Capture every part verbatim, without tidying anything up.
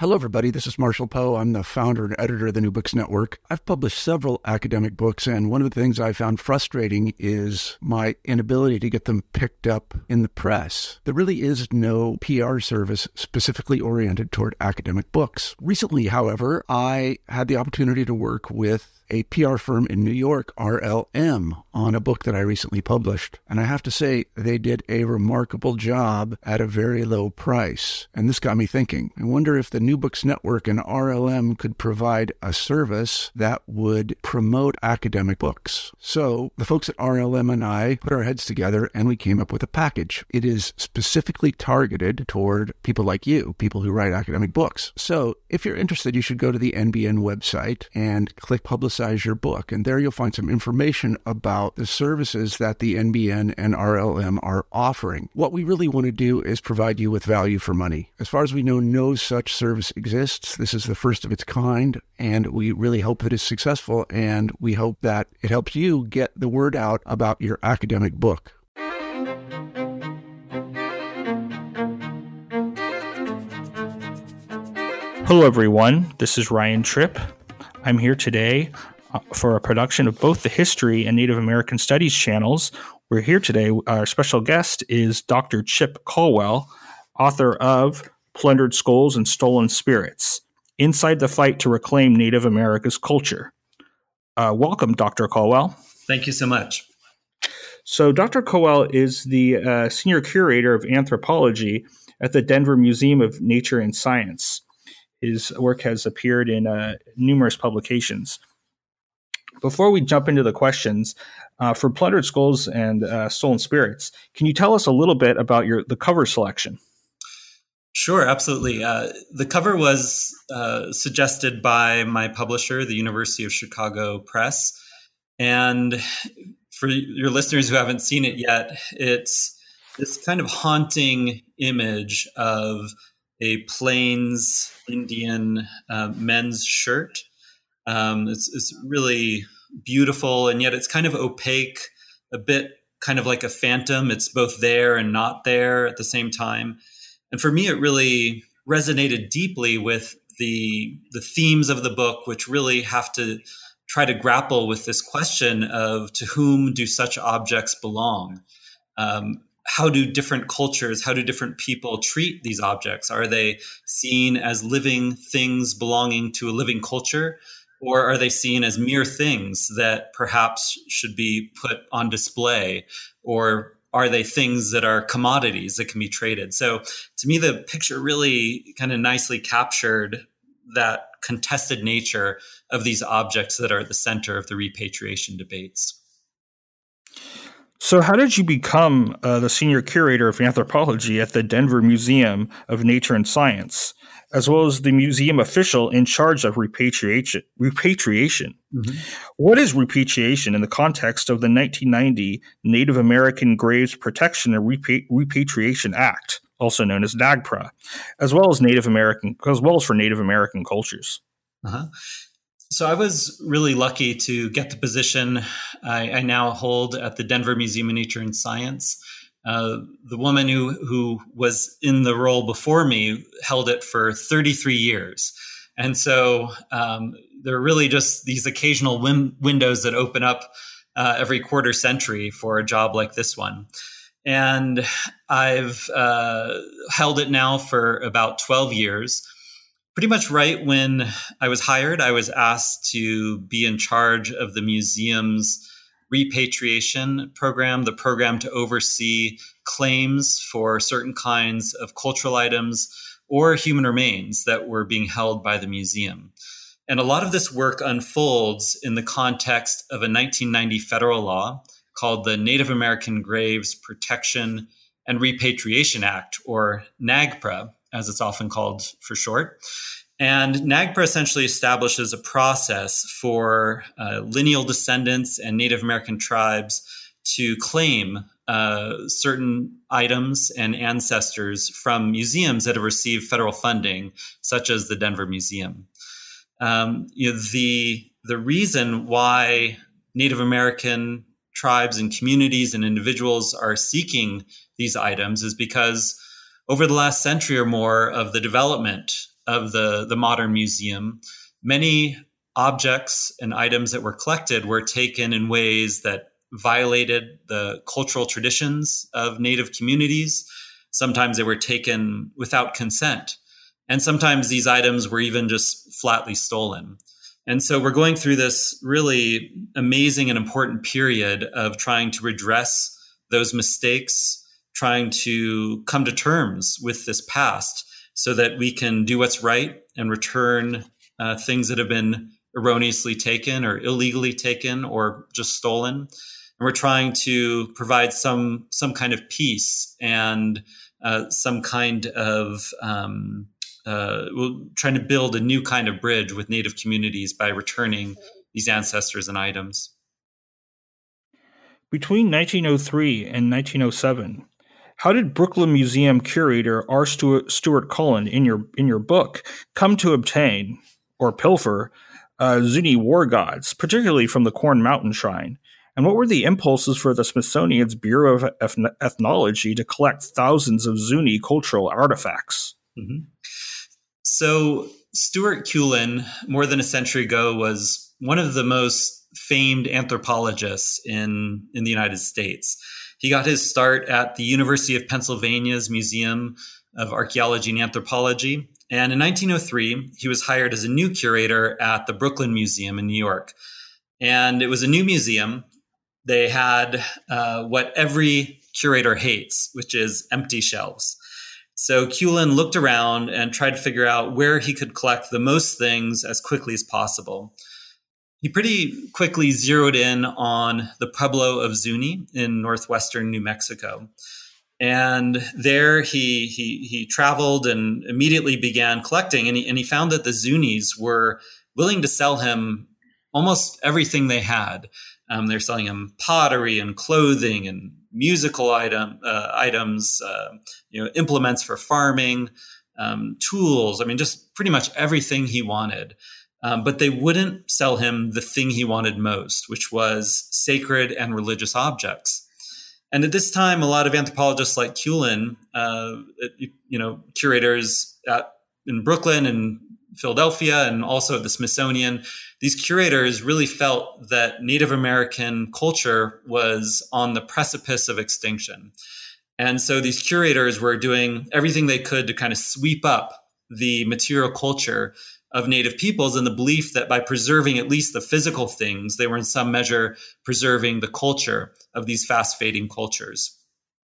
Hello, everybody. This is Marshall Poe. I'm the founder and editor of the New Books Network. I've published several academic books, and one of the things I found frustrating is my inability to get them picked up in the press. There really is no P R service specifically oriented toward academic books. Recently, however, I had the opportunity to work with a P R firm in New York, R L M, on a book that I recently published. And I have to say, they did a remarkable job at a very low price. And this got me thinking. I wonder if the New Books Network and R L M could provide a service that would promote academic books. So the folks at R L M and I put our heads together and we came up with a package. It is specifically targeted toward people like you, people who write academic books. So if you're interested, you should go to the N B N website and click Publicize your book. And there you'll find some information about the services that the N B N and R L M are offering. What we really want to do is provide you with value for money. As far as we know, no such service exists. This is the first of its kind, and we really hope that it's successful, and we hope that it helps you get the word out about your academic book. Hello, everyone. This is Ryan Tripp. I'm here today uh, for a production of both the History and Native American Studies channels. We're here today. Our special guest is Doctor Chip Colwell, author of Plundered Skulls and Stolen Spirits, Inside the Fight to Reclaim Native America's Culture. Uh, welcome, Doctor Colwell. Thank you so much. So Doctor Colwell is the uh, Senior Curator of Anthropology at the Denver Museum of Nature and Science. His work has appeared in uh, numerous publications. Before we jump into the questions, uh, for Plundered Skulls and uh, Stolen Spirits, can you tell us a little bit about your the cover selection? Sure, absolutely. Uh, the cover was uh, suggested by my publisher, the University of Chicago Press. And for your listeners who haven't seen it yet, it's this kind of haunting image of a Plains Indian uh, men's shirt. Um, it's, it's really beautiful, and yet it's kind of opaque, a bit kind of like a phantom. It's both there and not there at the same time. And for me, it really resonated deeply with the, the themes of the book, which really have to try to grapple with this question of to whom do such objects belong? Um, How do different cultures, how do different people treat these objects? Are they seen as living things belonging to a living culture, or are they seen as mere things that perhaps should be put on display, or are they things that are commodities that can be traded? So to me, the picture really kind of nicely captured that contested nature of these objects that are at the center of the repatriation debates. So how did you become uh, the Senior Curator of Anthropology at the Denver Museum of Nature and Science, as well as the museum official in charge of repatriation? Repatriation. Mm-hmm. What is repatriation in the context of the nineteen ninety Native American Graves Protection and Repa- Repatriation Act, also known as NAGPRA, as well as Native American, as well as for Native American cultures? Uh-huh. So I was really lucky to get the position I, I now hold at the Denver Museum of Nature and Science. Uh, the woman who, who was in the role before me held it for thirty-three years. And so um, there are really just these occasional win- windows that open up uh, every quarter century for a job like this one. And I've uh, held it now for about twelve years. Pretty much right when I was hired, I was asked to be in charge of the museum's repatriation program, the program to oversee claims for certain kinds of cultural items or human remains that were being held by the museum. And a lot of this work unfolds in the context of a nineteen ninety federal law called the Native American Graves Protection and Repatriation Act, or NAGPRA, as it's often called for short. And NAGPRA essentially establishes a process for uh, lineal descendants and Native American tribes to claim uh, certain items and ancestors from museums that have received federal funding, such as the Denver Museum. Um, you know, the, the reason why Native American tribes and communities and individuals are seeking these items is because over the last century or more of the development of the, the modern museum, many objects and items that were collected were taken in ways that violated the cultural traditions of Native communities. Sometimes they were taken without consent. And sometimes these items were even just flatly stolen. And so we're going through this really amazing and important period of trying to redress those mistakes, trying to come to terms with this past so that we can do what's right and return uh, things that have been erroneously taken or illegally taken or just stolen. And we're trying to provide some some kind of peace and uh, some kind of um, uh, we're trying to build a new kind of bridge with Native communities by returning these ancestors and items. Between nineteen oh three and nineteen oh seven, how did Brooklyn Museum curator R. Stuart, Stuart Cullen, in your in your book, come to obtain or pilfer uh, Zuni war gods, particularly from the Corn Mountain Shrine? And what were the impulses for the Smithsonian's Bureau of Ethn- Ethnology to collect thousands of Zuni cultural artifacts? Mm-hmm. So Stuart Cullen, more than a century ago, was one of the most famed anthropologists in, in the United States. He got his start at the University of Pennsylvania's Museum of Archaeology and Anthropology. And in nineteen oh three, he was hired as a new curator at the Brooklyn Museum in New York. And it was a new museum. They had uh, what every curator hates, which is empty shelves. So Cullen looked around and tried to figure out where he could collect the most things as quickly as possible. He pretty quickly zeroed in on the Pueblo of Zuni in northwestern New Mexico. And there he he he traveled and immediately began collecting. And he, and he found that the Zunis were willing to sell him almost everything they had. Um, they're selling him pottery and clothing and musical item uh, items, uh, you know, implements for farming, um, tools. I mean, just pretty much everything he wanted. Um, but they wouldn't sell him the thing he wanted most, which was sacred and religious objects. And at this time, a lot of anthropologists like Cullen, uh, you know, curators at, in Brooklyn and Philadelphia and also at the Smithsonian, these curators really felt that Native American culture was on the precipice of extinction. And so these curators were doing everything they could to kind of sweep up the material culture of Native peoples in the belief that by preserving at least the physical things, they were in some measure preserving the culture of these fast-fading cultures.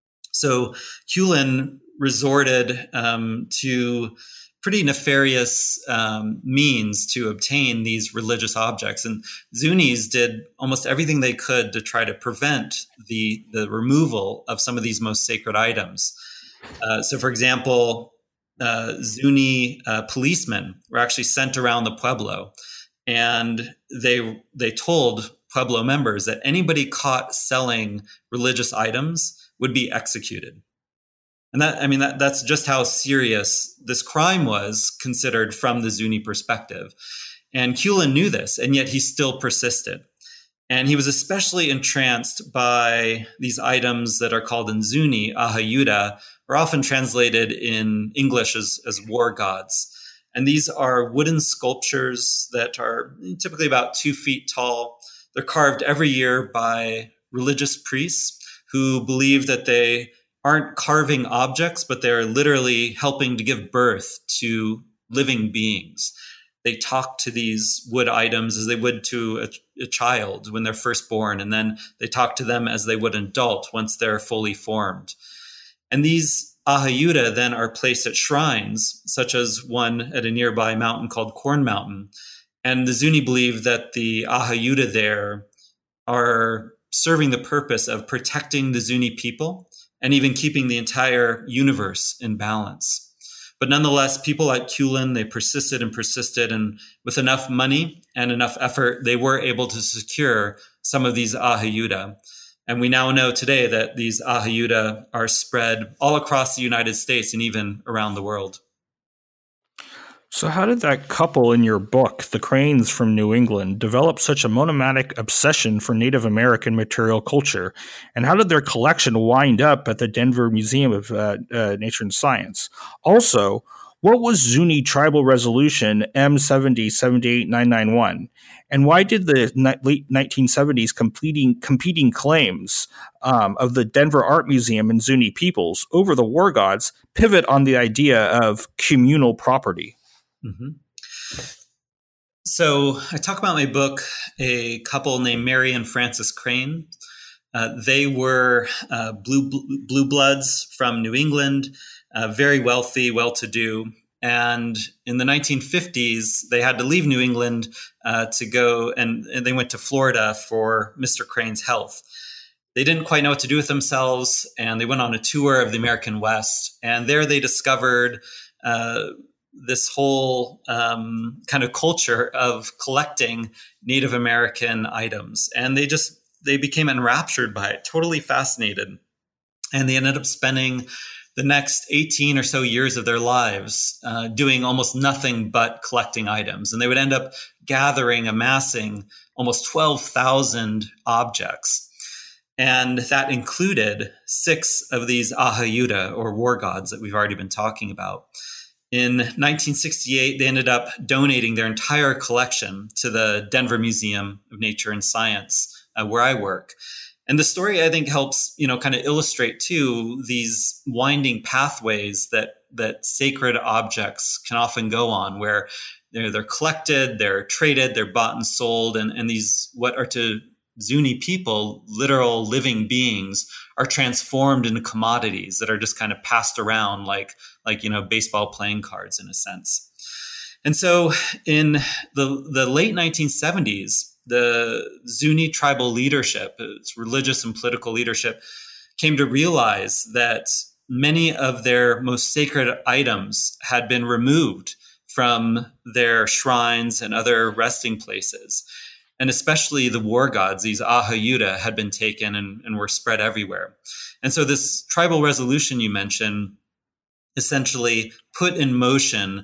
So Cullen resorted um, to pretty nefarious um, means to obtain these religious objects. And Zunis did almost everything they could to try to prevent the, the removal of some of these most sacred items. Uh, so, for example, uh, Zuni uh, policemen were actually sent around the Pueblo, and they they told Pueblo members that anybody caught selling religious items would be executed. And that, I mean, that, that's just how serious this crime was considered from the Zuni perspective. And Cullen knew this, and yet he still persisted. And he was especially entranced by these items that are called in Zuni, ahayuda, or often translated in English as, as war gods. And these are wooden sculptures that are typically about two feet tall. They're carved every year by religious priests who believe that they aren't carving objects, but they're literally helping to give birth to living beings. They talk to these wood items as they would to a, a child when they're first born, and then they talk to them as they would an adult once they're fully formed. And these ahayuda then are placed at shrines, such as one at a nearby mountain called Corn Mountain. And the Zuni believe that the ahayuda there are serving the purpose of protecting the Zuni people and even keeping the entire universe in balance. But nonetheless, people like Cullen, they persisted and persisted, and with enough money and enough effort, they were able to secure some of these ahayuda. And we now know today that these ahayuda are spread all across the United States and even around the world. So how did that couple in your book, the Cranes from New England, develop such a monomatic obsession for Native American material culture? And how did their collection wind up at the Denver Museum of uh, uh, Nature and Science? Also, What was Zuni Tribal Resolution M seventy seventy-eight nine ninety-one? And why did the ni- late nineteen seventies competing, competing claims um, of the Denver Art Museum and Zuni peoples over the war gods pivot on the idea of communal property? Mm-hmm. So I talk about in my book a couple named Mary and Francis Crane. Uh, they were uh, blue blue bloods from New England, uh, very wealthy, well-to-do. And in the nineteen fifties, they had to leave New England uh, to go, and, and they went to Florida for Mister Crane's health. They didn't quite know what to do with themselves, and they went on a tour of the American West. And there they discovered uh, this whole um, kind of culture of collecting Native American items. And they just they became enraptured by it, totally fascinated. And they ended up spending the next eighteen or so years of their lives uh, doing almost nothing but collecting items. And they would end up gathering, amassing almost twelve thousand objects. And that included six of these Ahayuda, or war gods, that we've already been talking about. In nineteen sixty-eight, they ended up donating their entire collection to the Denver Museum of Nature and Science, uh, where I work. And the story, I think, helps, you know, kind of illustrate, too, these winding pathways that that sacred objects can often go on, where they're, they're collected, they're traded, they're bought and sold, and, and these, what are to Zuni people, literal living beings, are transformed into commodities that are just kind of passed around like, like you know, baseball playing cards, in a sense. And so in the, the late nineteen seventies, the Zuni tribal leadership, its religious and political leadership, came to realize that many of their most sacred items had been removed from their shrines and other resting places. And especially the war gods, these Ahayuda, had been taken and, and were spread everywhere. And so this tribal resolution you mentioned essentially put in motion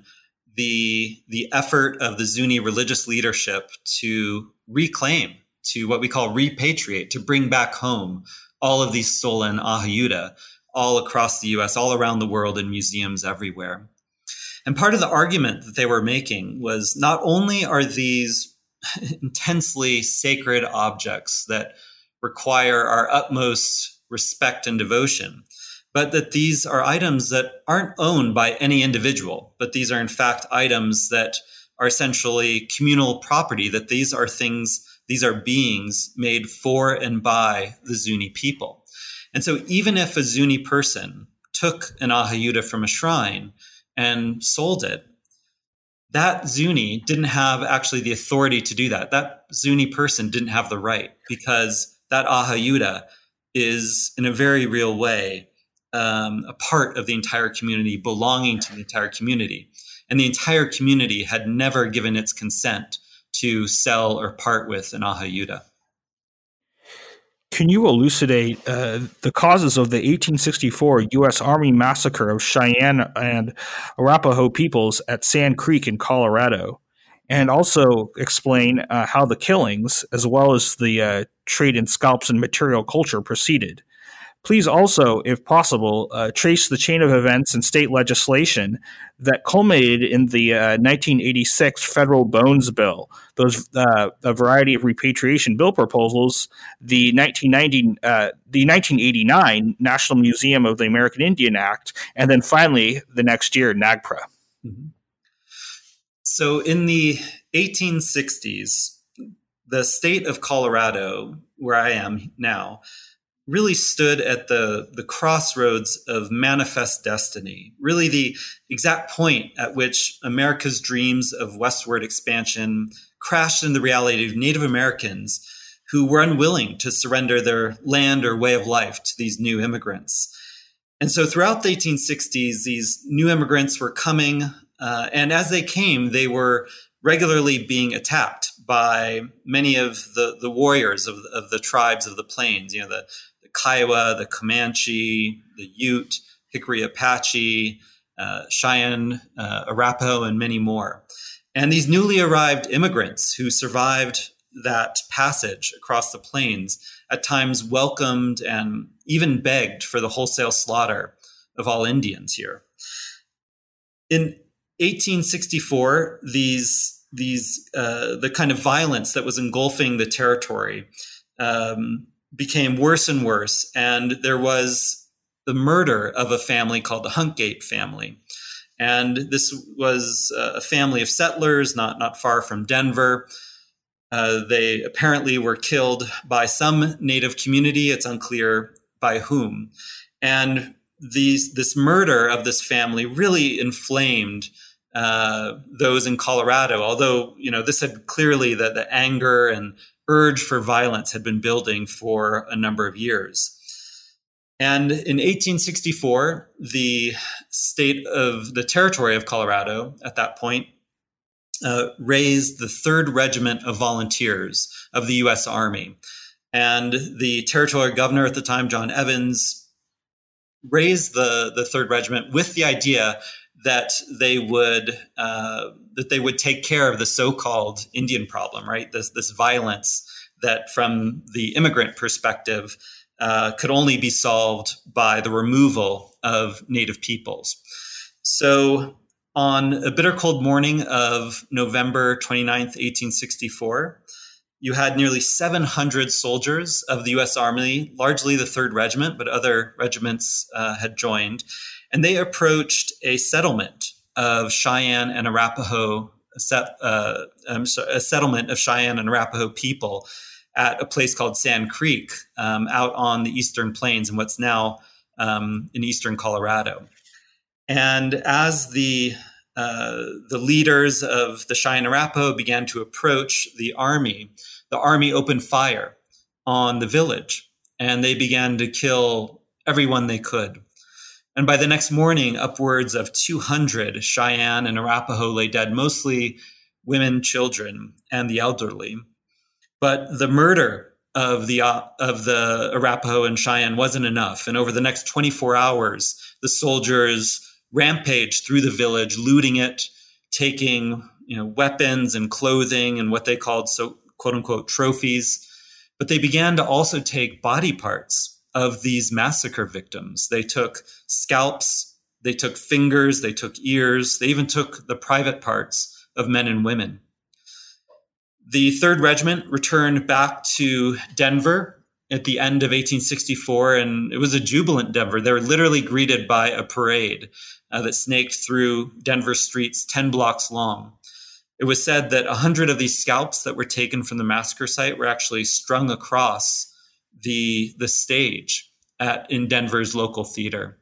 the, the effort of the Zuni religious leadership to reclaim, to what we call repatriate, to bring back home all of these stolen Ahayuda all across the U S, all around the world, in museums everywhere. And part of the argument that they were making was not only are these intensely sacred objects that require our utmost respect and devotion, but that these are items that aren't owned by any individual, but these are in fact items that are essentially communal property, that these are things, these are beings made for and by the Zuni people. And so even if a Zuni person took an Ahayuda from a shrine and sold it, that Zuni didn't have actually the authority to do that. That Zuni person didn't have the right, because that Ahayuda is, in a very real way, um, a part of the entire community, belonging to the entire community. And the entire community had never given its consent to sell or part with an Ahayuda. Can you elucidate uh, the causes of the eighteen sixty-four U S Army massacre of Cheyenne and Arapaho peoples at Sand Creek in Colorado? And also explain uh, how the killings, as well as the uh, trade in scalps and material culture, proceeded. Please also, if possible, uh, trace the chain of events and state legislation that culminated in the uh, nineteen eighty-six Federal Bones Bill, those uh, a variety of repatriation bill proposals, the nineteen ninety, uh, the nineteen eighty-nine National Museum of the American Indian Act, and then finally the next year NAGPRA. Mm-hmm. So in the eighteen sixties, the state of Colorado, where I am now, really stood at the, the crossroads of manifest destiny, really the exact point at which America's dreams of westward expansion crashed into the reality of Native Americans who were unwilling to surrender their land or way of life to these new immigrants. And so throughout the eighteen sixties, these new immigrants were coming, uh, and as they came, they were regularly being attacked by many of the, the warriors of, of the tribes of the plains, you know, the Kiowa, the Comanche, the Ute, Hickory Apache, uh, Cheyenne, uh, Arapaho, and many more. And these newly arrived immigrants who survived that passage across the plains at times welcomed and even begged for the wholesale slaughter of all Indians here. In eighteen sixty-four, these these uh, the kind of violence that was engulfing the territory um, became worse and worse, and there was the murder of a family called the Huntgate family. And this was a family of settlers not, not far from Denver. Uh, they apparently were killed by some native community. It's unclear by whom. And these, this murder of this family really inflamed uh, those in Colorado, although, you know, this had clearly the, the anger and urge for violence had been building for a number of years. And in eighteen sixty-four, the state of the territory of Colorado at that point uh, raised the third Regiment of Volunteers of the U S Army. And the territorial governor at the time, John Evans, raised the, the third Regiment with the idea that they would uh, that they would take care of the so-called Indian problem, right? This this violence that, from the immigrant perspective, Uh, could only be solved by the removal of native peoples. So on a bitter cold morning of November twenty-ninth, eighteen sixty-four, you had nearly seven hundred soldiers of the U S Army, largely the third Regiment, but other regiments uh, had joined, and they approached a settlement of Cheyenne and Arapaho, a, set, uh, um, a settlement of Cheyenne and Arapaho people at a place called Sand Creek, um, out on the eastern plains in what's now um, in eastern Colorado. And as the uh, the leaders of the Cheyenne Arapaho began to approach the army, the army opened fire on the village, and they began to kill everyone they could. And by the next morning, upwards of two hundred Cheyenne and Arapaho lay dead, mostly women, children, and the elderly. But the murder of the uh, of the Arapaho and Cheyenne wasn't enough. And over the next twenty-four hours, the soldiers rampaged through the village, looting it, taking, you know, weapons and clothing and what they called, so quote unquote, trophies. But they began to also take body parts of these massacre victims. They took scalps, they took fingers, they took ears, they even took the private parts of men and women. The third Regiment returned back to Denver at the end of eighteen sixty-four, and it was a jubilant Denver. They were literally greeted by a parade uh, that snaked through Denver streets ten blocks long. It was said that one hundred of these scalps that were taken from the massacre site were actually strung across the, the stage at, in Denver's local theater.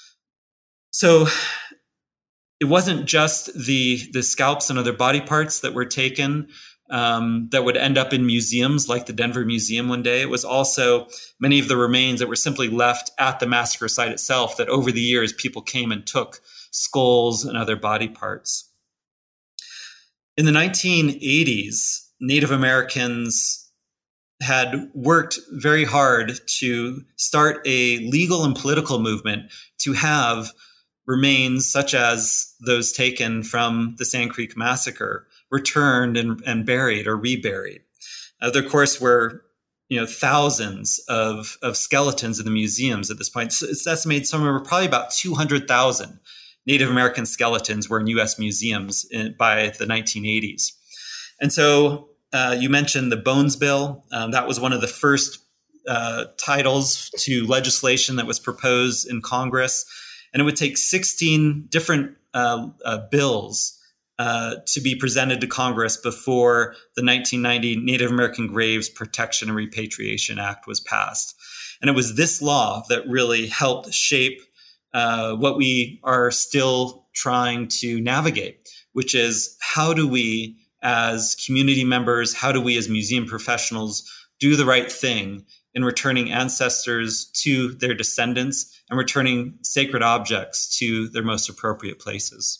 So it wasn't just the, the scalps and other body parts that were taken Um, that would end up in museums like the Denver Museum one day. It was also many of the remains that were simply left at the massacre site itself, that over the years people came and took skulls and other body parts. In the nineteen eighties, Native Americans had worked very hard to start a legal and political movement to have remains such as those taken from the Sand Creek Massacre returned and, and buried or reburied. Uh, there, of course, were, you know, thousands of, of skeletons in the museums at this point. So it's estimated somewhere probably about two hundred thousand Native American skeletons were in U S museums in, by the nineteen eighties. And so uh, you mentioned the Bones Bill. Um, that was one of the first uh, titles to legislation that was proposed in Congress. And it would take sixteen different uh, uh, bills Uh, to be presented to Congress before the nineteen ninety Native American Graves Protection and Repatriation Act was passed. And it was this law that really helped shape uh, what we are still trying to navigate, which is how do we as community members, how do we as museum professionals do the right thing in returning ancestors to their descendants and returning sacred objects to their most appropriate places.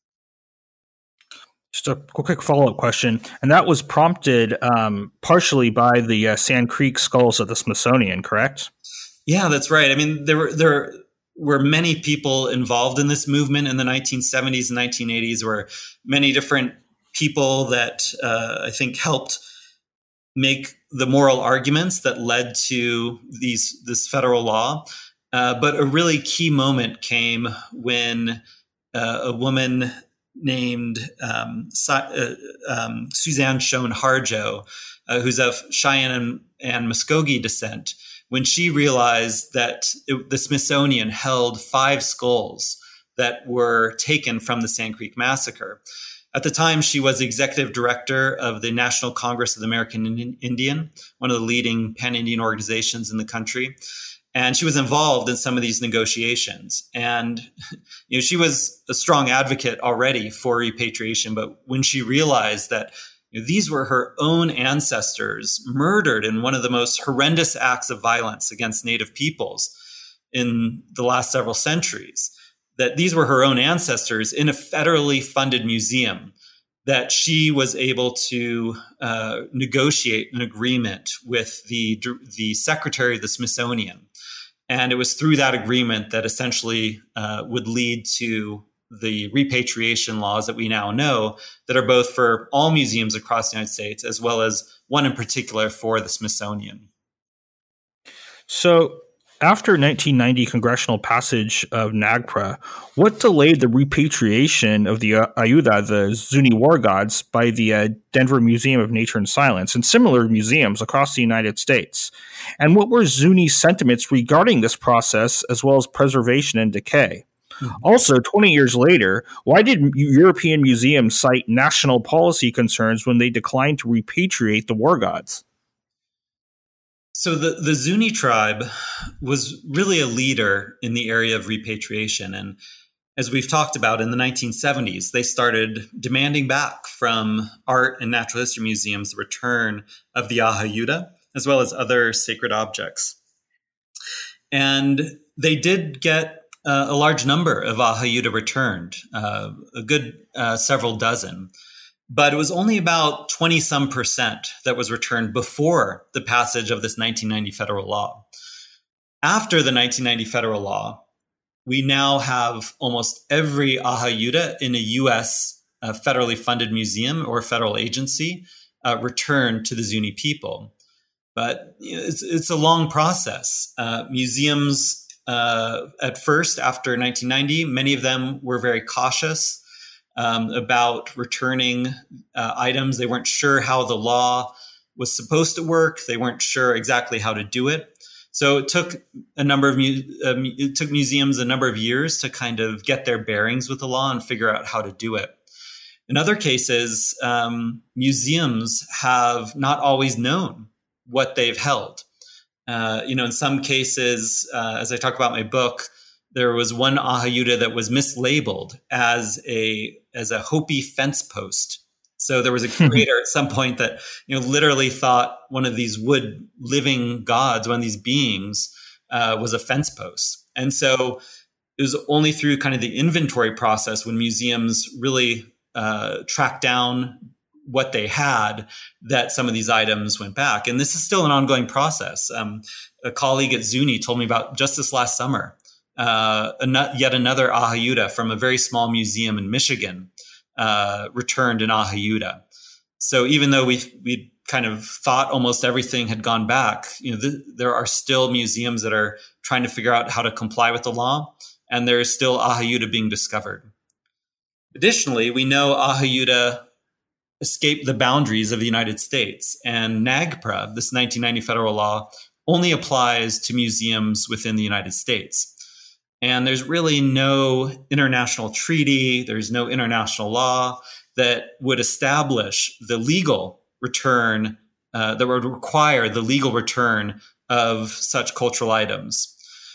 Just a quick follow-up question, and that was prompted um, partially by the uh, Sand Creek skulls at the Smithsonian, correct? Yeah, that's right. I mean, there were there were many people involved in this movement in the nineteen seventies and nineteen eighties. There were many different people that uh, I think helped make the moral arguments that led to these this federal law. Uh, but a really key moment came when uh, a woman named um, uh, um, Suzanne Schoen Harjo, uh, who's of Cheyenne and, and Muskogee descent, when she realized that it, the Smithsonian held five skulls that were taken from the Sand Creek Massacre. At the time, she was executive director of the National Congress of the American Indian, one of the leading pan-Indian organizations in the country. And she was involved in some of these negotiations. And you know, she was a strong advocate already for repatriation. But when she realized that you know, these were her own ancestors murdered in one of the most horrendous acts of violence against Native peoples in the last several centuries, that these were her own ancestors in a federally funded museum, that she was able to uh, negotiate an agreement with the, the secretary of the Smithsonian. And it was through that agreement that essentially uh, would lead to the repatriation laws that we now know that are both for all museums across the United States, as well as one in particular for the Smithsonian. So after nineteen ninety congressional passage of NAGPRA, what delayed the repatriation of the uh, Ayuda, the Zuni war gods, by the uh, Denver Museum of Nature and Science and similar museums across the United States? And what were Zuni sentiments regarding this process, as well as preservation and decay? Mm-hmm. Also, twenty years later, why did European museums cite national policy concerns when they declined to repatriate the war gods? So the, the Zuni tribe was really a leader in the area of repatriation. And as we've talked about, in the nineteen seventies, they started demanding back from art and natural history museums the return of the Ahayuda, as well as other sacred objects. And they did get uh, a large number of Ahayuda returned, uh, a good uh, several dozen. But it was only about twenty some percent that was returned before the passage of this nineteen ninety federal law. After the nineteen ninety federal law, we now have almost every Ahayuda in a U S uh, federally funded museum or federal agency uh, returned to the Zuni people. But you know, it's, it's a long process. Uh, museums, uh, at first, after nineteen ninety, many of them were very cautious Um, about returning uh, items. They weren't sure how the law was supposed to work. They weren't sure exactly how to do it. So it took a number of mu- uh, it took museums a number of years to kind of get their bearings with the law and figure out how to do it. In other cases, um, museums have not always known what they've held. Uh, you know, in some cases, uh, as I talk about in my book, there was one Ahayuda that was mislabeled as a as a Hopi fence post. So there was a curator at some point that you know literally thought one of these wood living gods, one of these beings, uh, was a fence post. And so it was only through kind of the inventory process when museums really uh, tracked down what they had that some of these items went back. And this is still an ongoing process. Um, a colleague at Zuni told me about just this last summer. Uh, an- yet another Ahayuda from a very small museum in Michigan uh, returned an Ahayuda. So even though we we kind of thought almost everything had gone back, you know, th- there are still museums that are trying to figure out how to comply with the law, and there is still Ahayuda being discovered. Additionally, we know Ahayuda escaped the boundaries of the United States, and NAGPRA, this nineteen ninety federal law, only applies to museums within the United States. And there's really no international treaty, there's no international law that would establish the legal return, uh, that would require the legal return of such cultural items.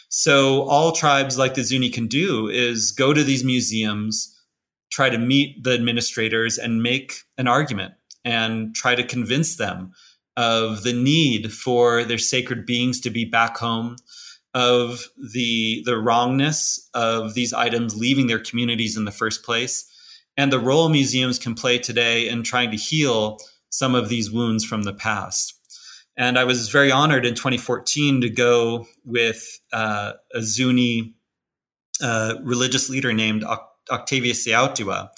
So all tribes like the Zuni can do is go to these museums, try to meet the administrators and make an argument and try to convince them of the need for their sacred beings to be back home, of the the wrongness of these items leaving their communities in the first place, and the role museums can play today in trying to heal some of these wounds from the past. And I was very honored in twenty fourteen to go with uh, a Zuni uh, religious leader named Octavius Seautua.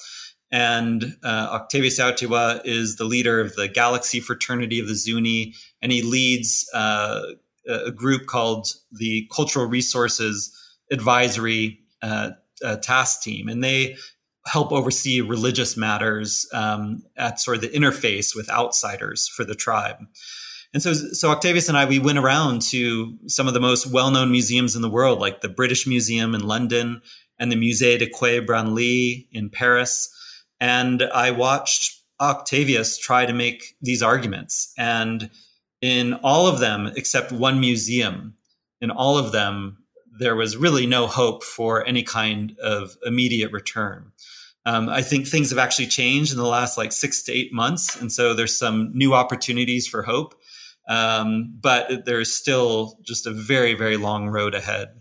And uh, Octavius Seautua is the leader of the Galaxy Fraternity of the Zuni, and he leads uh, a group called the Cultural Resources Advisory uh, uh, Task Team. And they help oversee religious matters um, at sort of the interface with outsiders for the tribe. And so, so Octavius and I, we went around to some of the most well-known museums in the world, like the British Museum in London and the Musée de Quai Branly in Paris. And I watched Octavius try to make these arguments. And in all of them, except one museum, in all of them, there was really no hope for any kind of immediate return. Um, I think things have actually changed in the last like six to eight months. And so there's some new opportunities for hope. Um, but there's still just a very, very long road ahead.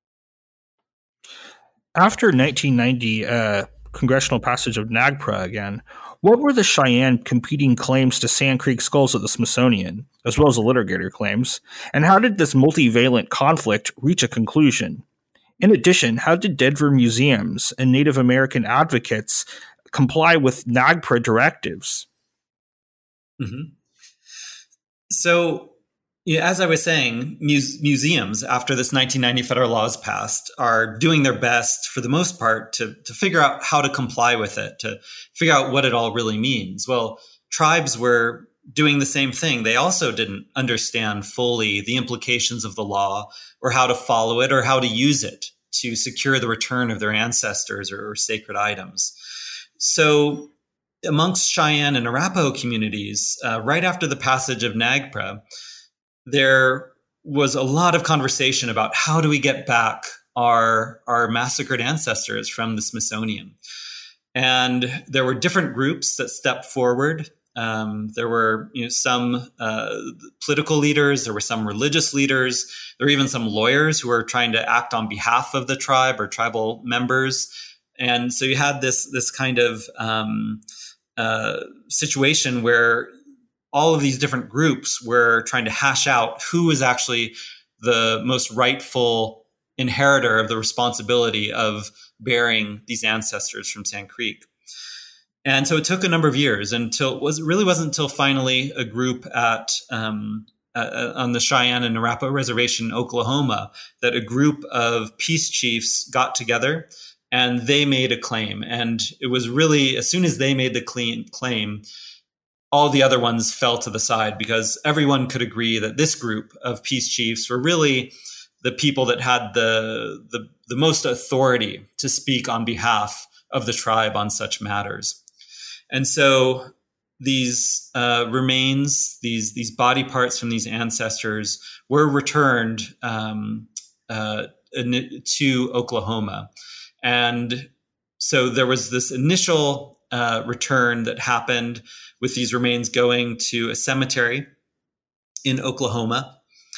After nineteen ninety, uh, congressional passage of NAGPRA again, what were the Cheyenne competing claims to Sand Creek skulls at the Smithsonian, as well as the litigator claims? And how did this multivalent conflict reach a conclusion? In addition, how did Denver museums and Native American advocates comply with NAGPRA directives? Mm-hmm. So, yeah, as I was saying, muse- museums, after this nineteen ninety federal law is passed, are doing their best, for the most part, to, to figure out how to comply with it, to figure out what it all really means. Well, tribes were doing the same thing. They also didn't understand fully the implications of the law or how to follow it or how to use it to secure the return of their ancestors or, or sacred items. So, amongst Cheyenne and Arapaho communities, uh, right after the passage of NAGPRA, there was a lot of conversation about how do we get back our, our massacred ancestors from the Smithsonian. And there were different groups that stepped forward. Um, there were you know, some uh, political leaders, there were some religious leaders, there were even some lawyers who were trying to act on behalf of the tribe or tribal members. And so you had this, this kind of um, Uh, situation where all of these different groups were trying to hash out who is actually the most rightful inheritor of the responsibility of burying these ancestors from Sand Creek. And so it took a number of years until it was it really wasn't until finally a group at um, uh, on the Cheyenne and Arapaho Reservation in Oklahoma that a group of peace chiefs got together and they made a claim. And it was really, as soon as they made the clean claim, all the other ones fell to the side because everyone could agree that this group of peace chiefs were really the people that had the, the, the most authority to speak on behalf of the tribe on such matters. And so these uh, remains, these, these body parts from these ancestors were returned um, uh, to Oklahoma. And so there was this initial uh, return that happened with these remains going to a cemetery in Oklahoma.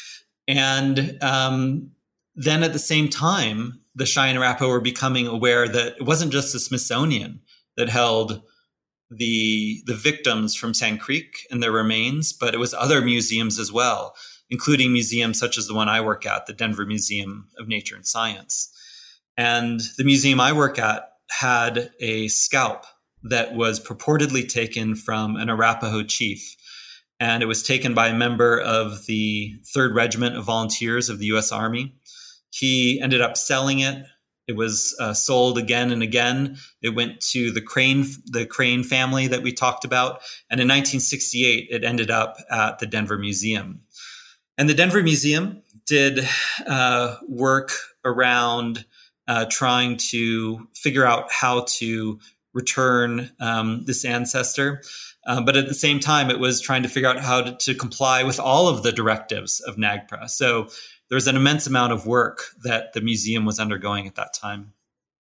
And um, then at the same time, the Cheyenne Arapaho were becoming aware that it wasn't just the Smithsonian that held the, the victims from Sand Creek and their remains, but it was other museums as well, including museums such as the one I work at, the Denver Museum of Nature and Science. And the museum I work at had a scalp that was purportedly taken from an Arapaho chief. And it was taken by a member of the third Regiment of Volunteers of the U S Army. He ended up selling it. It was uh, sold again and again. It went to the Crane, the Crane family that we talked about. And in nineteen sixty-eight, it ended up at the Denver Museum. And the Denver Museum did uh, work around uh, trying to figure out how to return um, this ancestor. Uh, but at the same time, it was trying to figure out how to, to comply with all of the directives of NAGPRA. So there was an immense amount of work that the museum was undergoing at that time.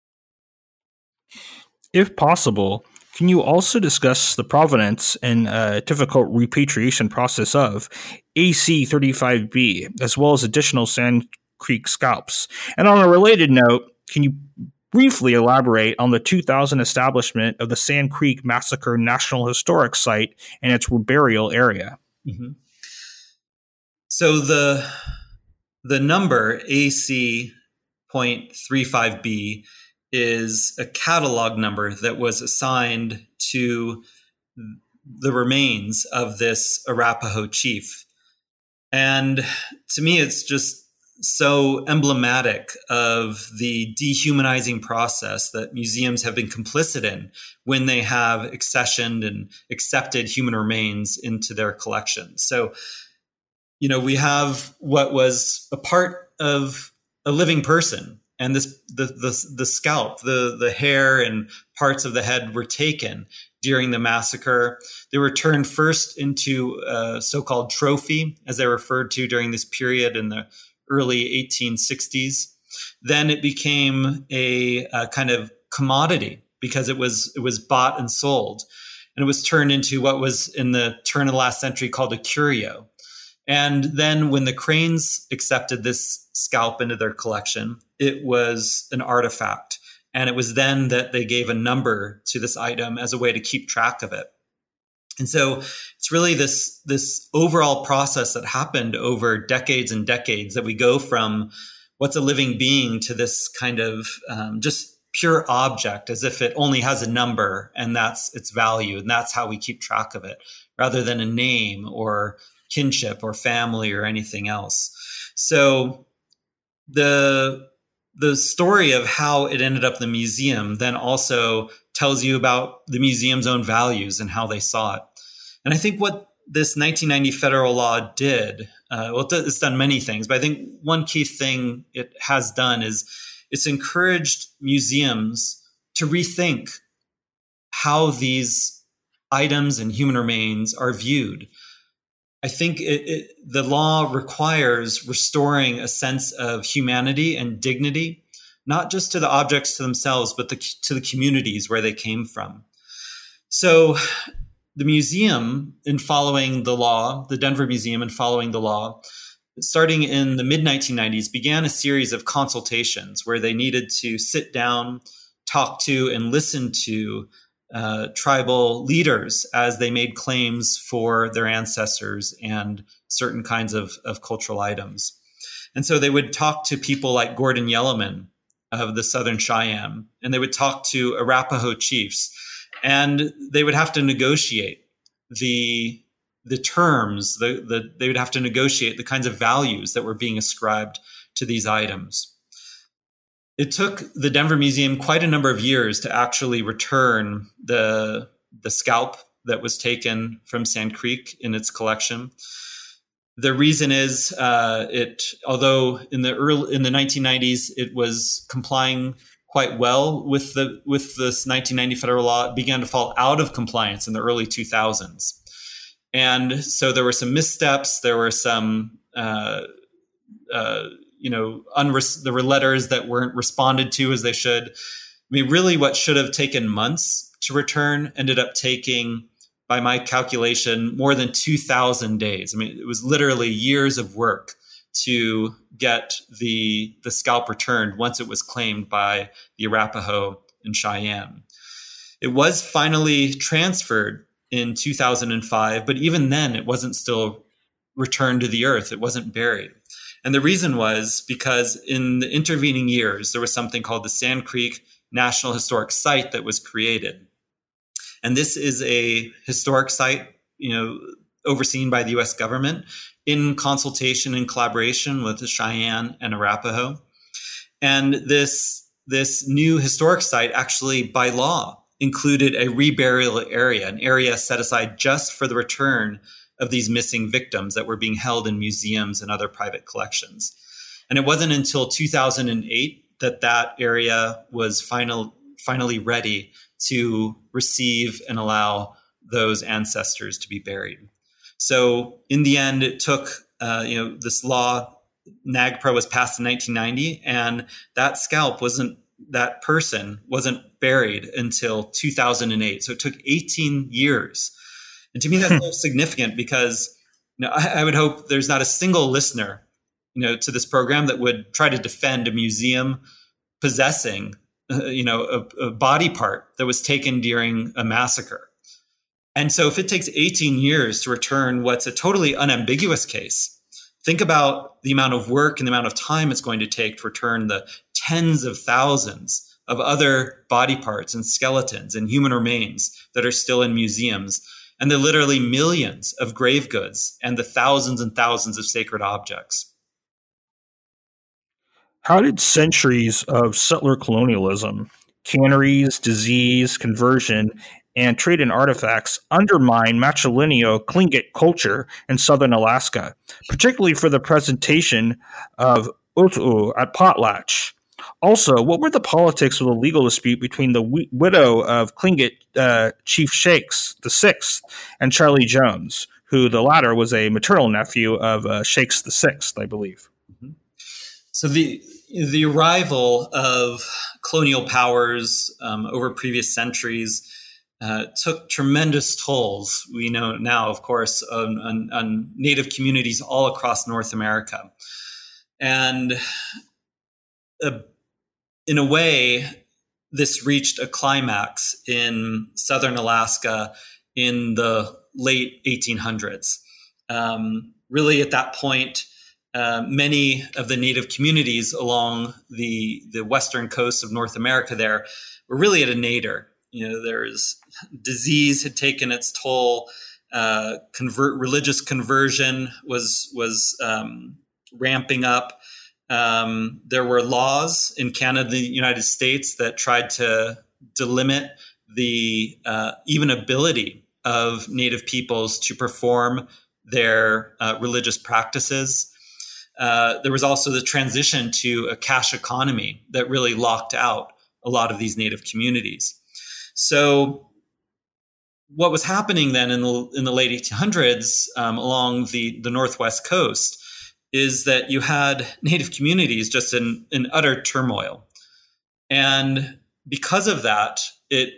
If possible, can you also discuss the provenance and uh, difficult repatriation process of A C thirty-five B, as well as additional Sand Creek scalps? And on a related note, can you briefly elaborate on the two thousand establishment of the Sand Creek Massacre National Historic Site and its burial area? Mm-hmm. So the the number A C point three five B is a catalog number that was assigned to the remains of this Arapaho chief. And to me, it's just so emblematic of the dehumanizing process that museums have been complicit in when they have accessioned and accepted human remains into their collections. So, you know, we have what was a part of a living person, and this the the, the scalp, the the hair and parts of the head were taken during the massacre. They were turned first into a so-called trophy, as they're referred to during this period in the early eighteen sixties. Then it became a, a kind of commodity because it was it was bought and sold, and it was turned into what was in the turn of the last century called a curio. And then when the Cranes accepted this scalp into their collection, it was an artifact. And it was then that they gave a number to this item as a way to keep track of it. And so it's really this, this overall process that happened over decades and decades that we go from what's a living being to this kind of um, just pure object, as if it only has a number and that's its value. And that's how we keep track of it, rather than a name or kinship or family or anything else. So the the story of how it ended up in the museum then also tells you about the museum's own values and how they saw it. And I think what this nineteen ninety federal law did, uh, well, it's done many things, but I think one key thing it has done is it's encouraged museums to rethink how these items and human remains are viewed. I think it, it, the law requires restoring a sense of humanity and dignity, not just to the objects to themselves, but the, to the communities where they came from. So the museum, in following the law, the Denver Museum, in following the law, starting in the mid nineteen nineties, began a series of consultations where they needed to sit down, talk to, and listen to Uh, tribal leaders as they made claims for their ancestors and certain kinds of, of cultural items. And so they would talk to people like Gordon Yellowman of the Southern Cheyenne, and they would talk to Arapaho chiefs, and they would have to negotiate the the terms, the, the, they would have to negotiate the kinds of values that were being ascribed to these items. It took the Denver Museum quite a number of years to actually return the, the scalp that was taken from Sand Creek in its collection. The reason is uh, it, although in the early in the nineteen nineties it was complying quite well with the with this nineteen ninety federal law, it began to fall out of compliance in the early two thousands, and so there were some missteps. There were some. Uh, uh, You know, unres- there were letters that weren't responded to as they should. I mean, really what should have taken months to return ended up taking, by my calculation, more than two thousand days. I mean, it was literally years of work to get the, the scalp returned once it was claimed by the Arapaho and Cheyenne. It was finally transferred in two thousand five, but even then it wasn't still returned to the earth. It wasn't buried. And the reason was because in the intervening years, there was something called the Sand Creek National Historic Site that was created. And this is a historic site, you know, overseen by the U S government in consultation and collaboration with the Cheyenne and Arapaho. And this, this new historic site actually, by law, included a reburial area, an area set aside just for the return of these missing victims that were being held in museums and other private collections. And it wasn't until two thousand eight that that area was final, finally ready to receive and allow those ancestors to be buried. So in the end, it took, uh, you know, this law, NAGPRA, was passed in nineteen ninety, and that scalp wasn't, that person wasn't buried until two thousand eight. So it took eighteen years. And to me, that's so significant because, you know, I, I would hope there's not a single listener, you know, to this program that would try to defend a museum possessing, uh, you know, a, a body part that was taken during a massacre. And so if it takes eighteen years to return what's a totally unambiguous case, think about the amount of work and the amount of time it's going to take to return the tens of thousands of other body parts and skeletons and human remains that are still in museums, and the literally millions of grave goods and the thousands and thousands of sacred objects. How did centuries of settler colonialism, canneries, disease, conversion, and trade in artifacts undermine matrilineal Tlingit culture in southern Alaska, particularly for the presentation of Ot'u at potlatch? Also, what were the politics of the legal dispute between the w- widow of Tlingit uh, Chief Shakes the Sixth and Charlie Jones, who the latter was a maternal nephew of uh, Shakes the Sixth, I believe? Mm-hmm. So the the arrival of colonial powers um, over previous centuries uh, took tremendous tolls. We know now, of course, on, on, on Native communities all across North America, and uh, in a way, this reached a climax in southern Alaska in the late eighteen hundreds. Um, really, at that point, uh, many of the Native communities along the the western coast of North America there were really at a nadir. You know, there's disease had taken its toll. Uh, convert religious conversion was was um, ramping up. Um, there were laws in Canada and the United States that tried to delimit the uh, even ability of Native peoples to perform their uh, religious practices. Uh, there was also the transition to a cash economy that really locked out a lot of these Native communities. So what was happening then in the, in the late eighteen hundreds um, along the, the Northwest coast is that you had Native communities just in, in utter turmoil. And because of that, it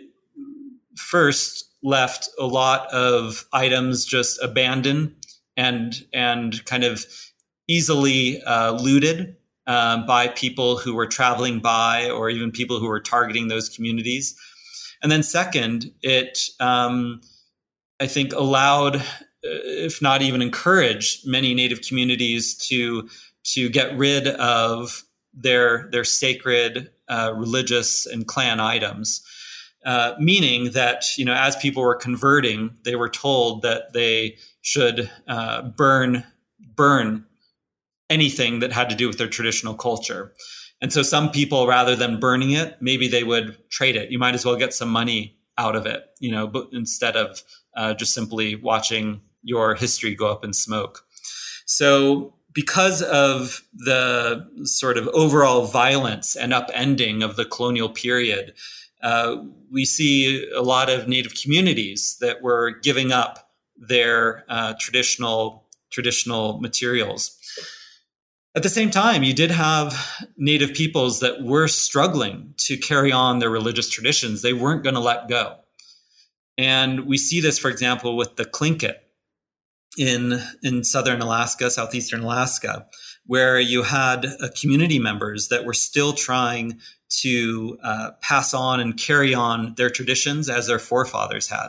first left a lot of items just abandoned and, and kind of easily uh, looted uh, by people who were traveling by or even people who were targeting those communities. And then second, it, um, I think, allowed, if not even encouraged, many Native communities to to get rid of their their sacred uh, religious and clan items, uh, meaning that, you know, as people were converting, they were told that they should uh, burn burn anything that had to do with their traditional culture. And so some people, rather than burning it, maybe they would trade it. You might as well get some money out of it, you know, but instead of uh, just simply watching your history go up in smoke. So because of the sort of overall violence and upending of the colonial period, uh, we see a lot of Native communities that were giving up their uh, traditional traditional materials. At the same time, you did have Native peoples that were struggling to carry on their religious traditions. They weren't going to let go. And we see this, for example, with the Tlingit in, in southern Alaska, southeastern Alaska, where you had uh, community members that were still trying to uh, pass on and carry on their traditions as their forefathers had.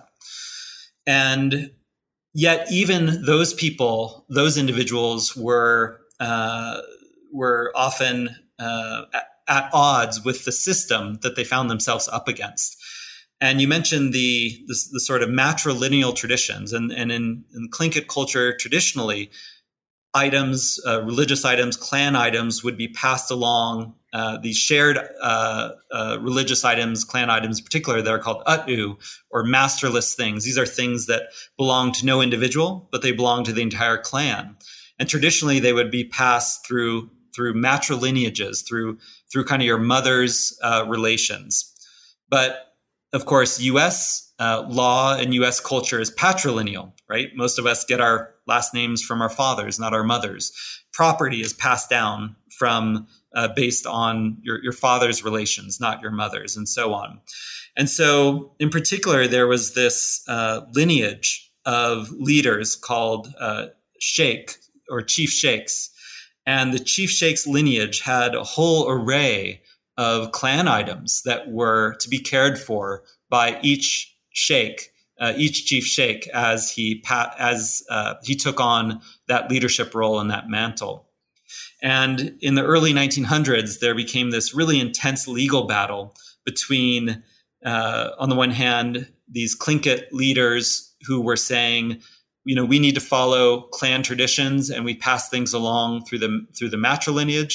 And yet even those people, those individuals were uh, were often uh, at, at odds with the system that they found themselves up against. And you mentioned the, the, the sort of matrilineal traditions, and, and in, in Tlingit culture, traditionally, items, uh, religious items, clan items would be passed along. Uh, these shared uh, uh, religious items, clan items in particular, that are called Ot'u, or masterless things. These are things that belong to no individual, but they belong to the entire clan. And traditionally, they would be passed through through matrilineages, through through kind of your mother's uh, relations. But of course, U S uh, law and U S culture is patrilineal, right? Most of us get our last names from our fathers, not our mothers. Property is passed down from uh, based on your, your father's relations, not your mother's, and so on. And so, in particular, there was this uh, lineage of leaders called uh, Sheikh or Chief Shakes, and the Chief Shakes lineage had a whole array of clan items that were to be cared for by each sheikh, uh, each chief sheikh, as he pat, as uh, he took on that leadership role and that mantle. And in the early nineteen hundreds, there became this really intense legal battle between, uh, on the one hand, these Tlingit leaders who were saying, you know, we need to follow clan traditions and we pass things along through the through the matrilineage.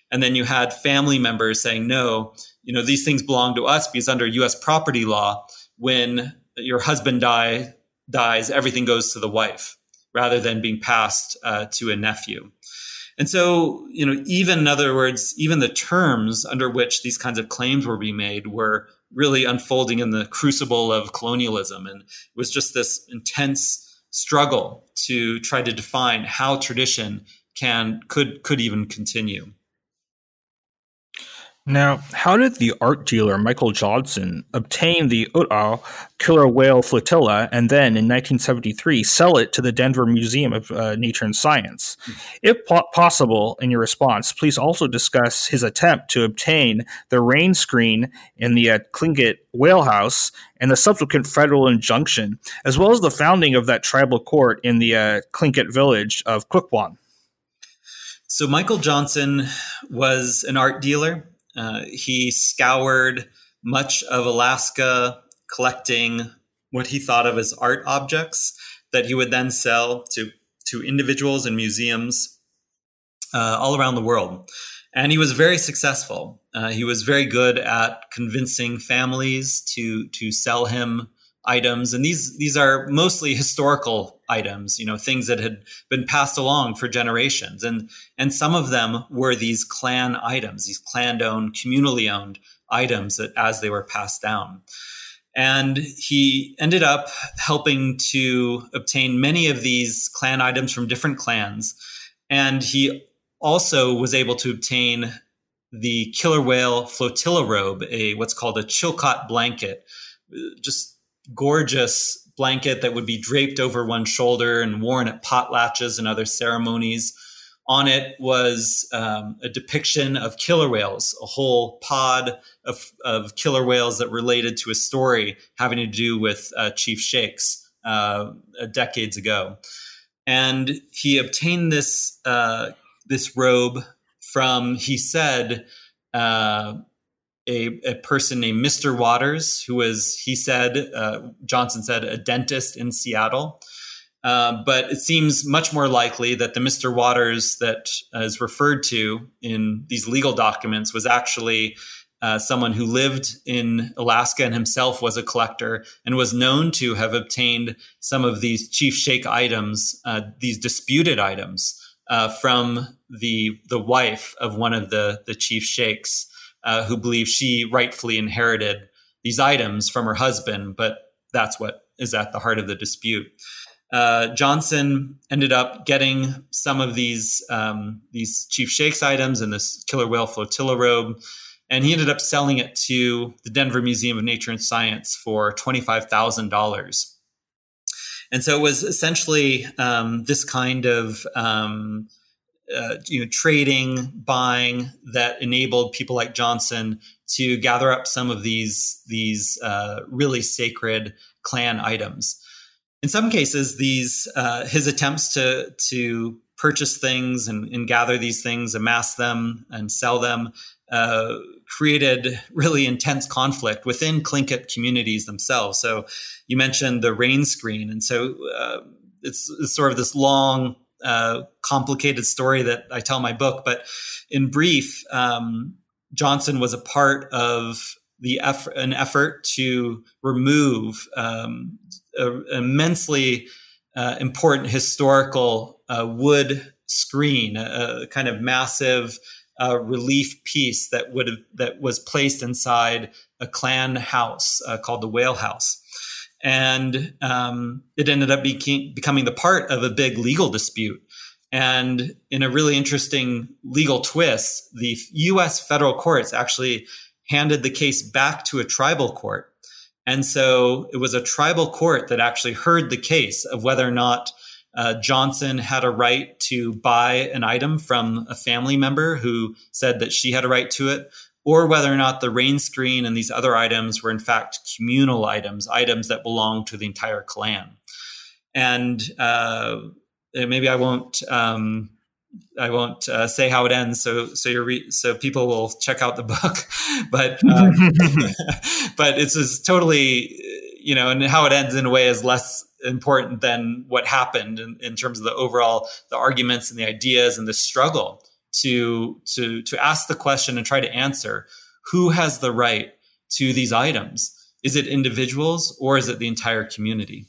And then you had family members saying, no, you know, these things belong to us because under U S property law, when your husband die, dies, everything goes to the wife rather than being passed uh, to a nephew. And so, you know, even in other words, even the terms under which these kinds of claims were being made were really unfolding in the crucible of colonialism. And it was just this intense struggle to try to define how tradition can could could even continue. Now, how did the art dealer Michael Johnson obtain the Utah killer whale flotilla and then in nineteen seventy-three sell it to the Denver Museum of uh, Nature and Science? Mm-hmm. If po- possible, in your response, please also discuss his attempt to obtain the rain screen in the uh, Tlingit Whale House and the subsequent federal injunction, as well as the founding of that tribal court in the uh, Tlingit village of Kwikwan. So Michael Johnson was an art dealer. Uh, he scoured much of Alaska, collecting what he thought of as art objects that he would then sell to, to individuals and museums uh, all around the world. And he was very successful. Uh, he was very good at convincing families to, to sell him items. And these, these are mostly historical items, you know, things that had been passed along for generations. And, and some of them were these clan items, these clan-owned, communally owned items that as they were passed down. And he ended up helping to obtain many of these clan items from different clans. And he also was able to obtain the killer whale flotilla robe, a what's called a Chilkat blanket, just gorgeous blanket that would be draped over one shoulder and worn at potlatches and other ceremonies. On it was um, a depiction of killer whales, a whole pod of, of killer whales that related to a story having to do with uh, Chief Shakes uh, decades ago. And he obtained this uh, this robe from, he said, uh, A, a person named Mister Waters, who was, he said, uh, Johnson said, a dentist in Seattle. Uh, but it seems much more likely that the Mister Waters that is referred to in these legal documents was actually uh, someone who lived in Alaska and himself was a collector and was known to have obtained some of these Chief Shake items, uh, these disputed items, uh, from the the wife of one of the, the Chief Shakes. Uh, who believed she rightfully inherited these items from her husband, but that's what is at the heart of the dispute. Uh, Johnson ended up getting some of these um, these Chief Shakes items and this killer whale flotilla robe, and he ended up selling it to the Denver Museum of Nature and Science for twenty-five thousand dollars. And so it was essentially um, this kind of um, Uh, you know, trading, buying that enabled people like Johnson to gather up some of these these uh, really sacred clan items. In some cases, these uh, his attempts to to purchase things and, and gather these things, amass them, and sell them uh, created really intense conflict within Tlingit communities themselves. So you mentioned the rain screen, and so uh, it's, it's sort of this long, Uh, complicated story that I tell in my book. But in brief, um, Johnson was a part of the eff- an effort to remove um, an immensely uh, important historical uh, wood screen, a, a kind of massive uh, relief piece that would have, that was placed inside a clan house uh, called the Whale House. And um, it ended up beca- becoming the part of a big legal dispute. And in a really interesting legal twist, the U S federal courts actually handed the case back to a tribal court. And so it was a tribal court that actually heard the case of whether or not uh, Johnson had a right to buy an item from a family member who said that she had a right to it, or whether or not the rain screen and these other items were in fact communal items, items that belong to the entire clan. And uh, maybe I won't um, I won't uh, say how it ends, so so you re- so people will check out the book. But um, but it's just totally, you know, and how it ends in a way is less important than what happened in, in terms of the overall the arguments and the ideas and the struggle to, to, to ask the question and try to answer, who has the right to these items? Is it individuals or is it the entire community?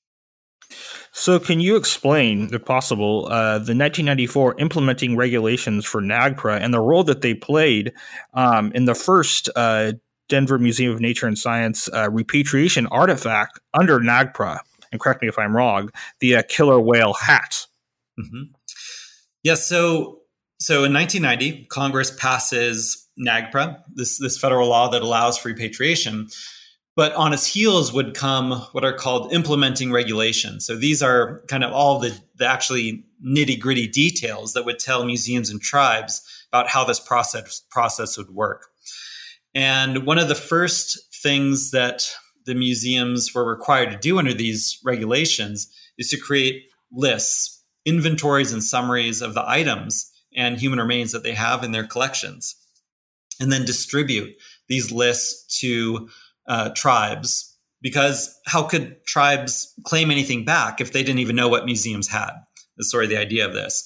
So can you explain, if possible, uh, the nineteen ninety-four implementing regulations for NAGPRA and the role that they played um, in the first uh, Denver Museum of Nature and Science uh, repatriation artifact under NAGPRA? And correct me if I'm wrong, the uh, killer whale hat. Mm-hmm. Yes, so so in nineteen ninety, Congress passes NAGPRA, this, this federal law that allows for repatriation. But on its heels would come what are called implementing regulations. So these are kind of all the, the actually nitty-gritty details that would tell museums and tribes about how this process process would work. And one of the first things that the museums were required to do under these regulations is to create lists, inventories, and summaries of the items and human remains that they have in their collections, and then distribute these lists to Uh, tribes, because how could tribes claim anything back if they didn't even know what museums had? That's sort of the idea of this.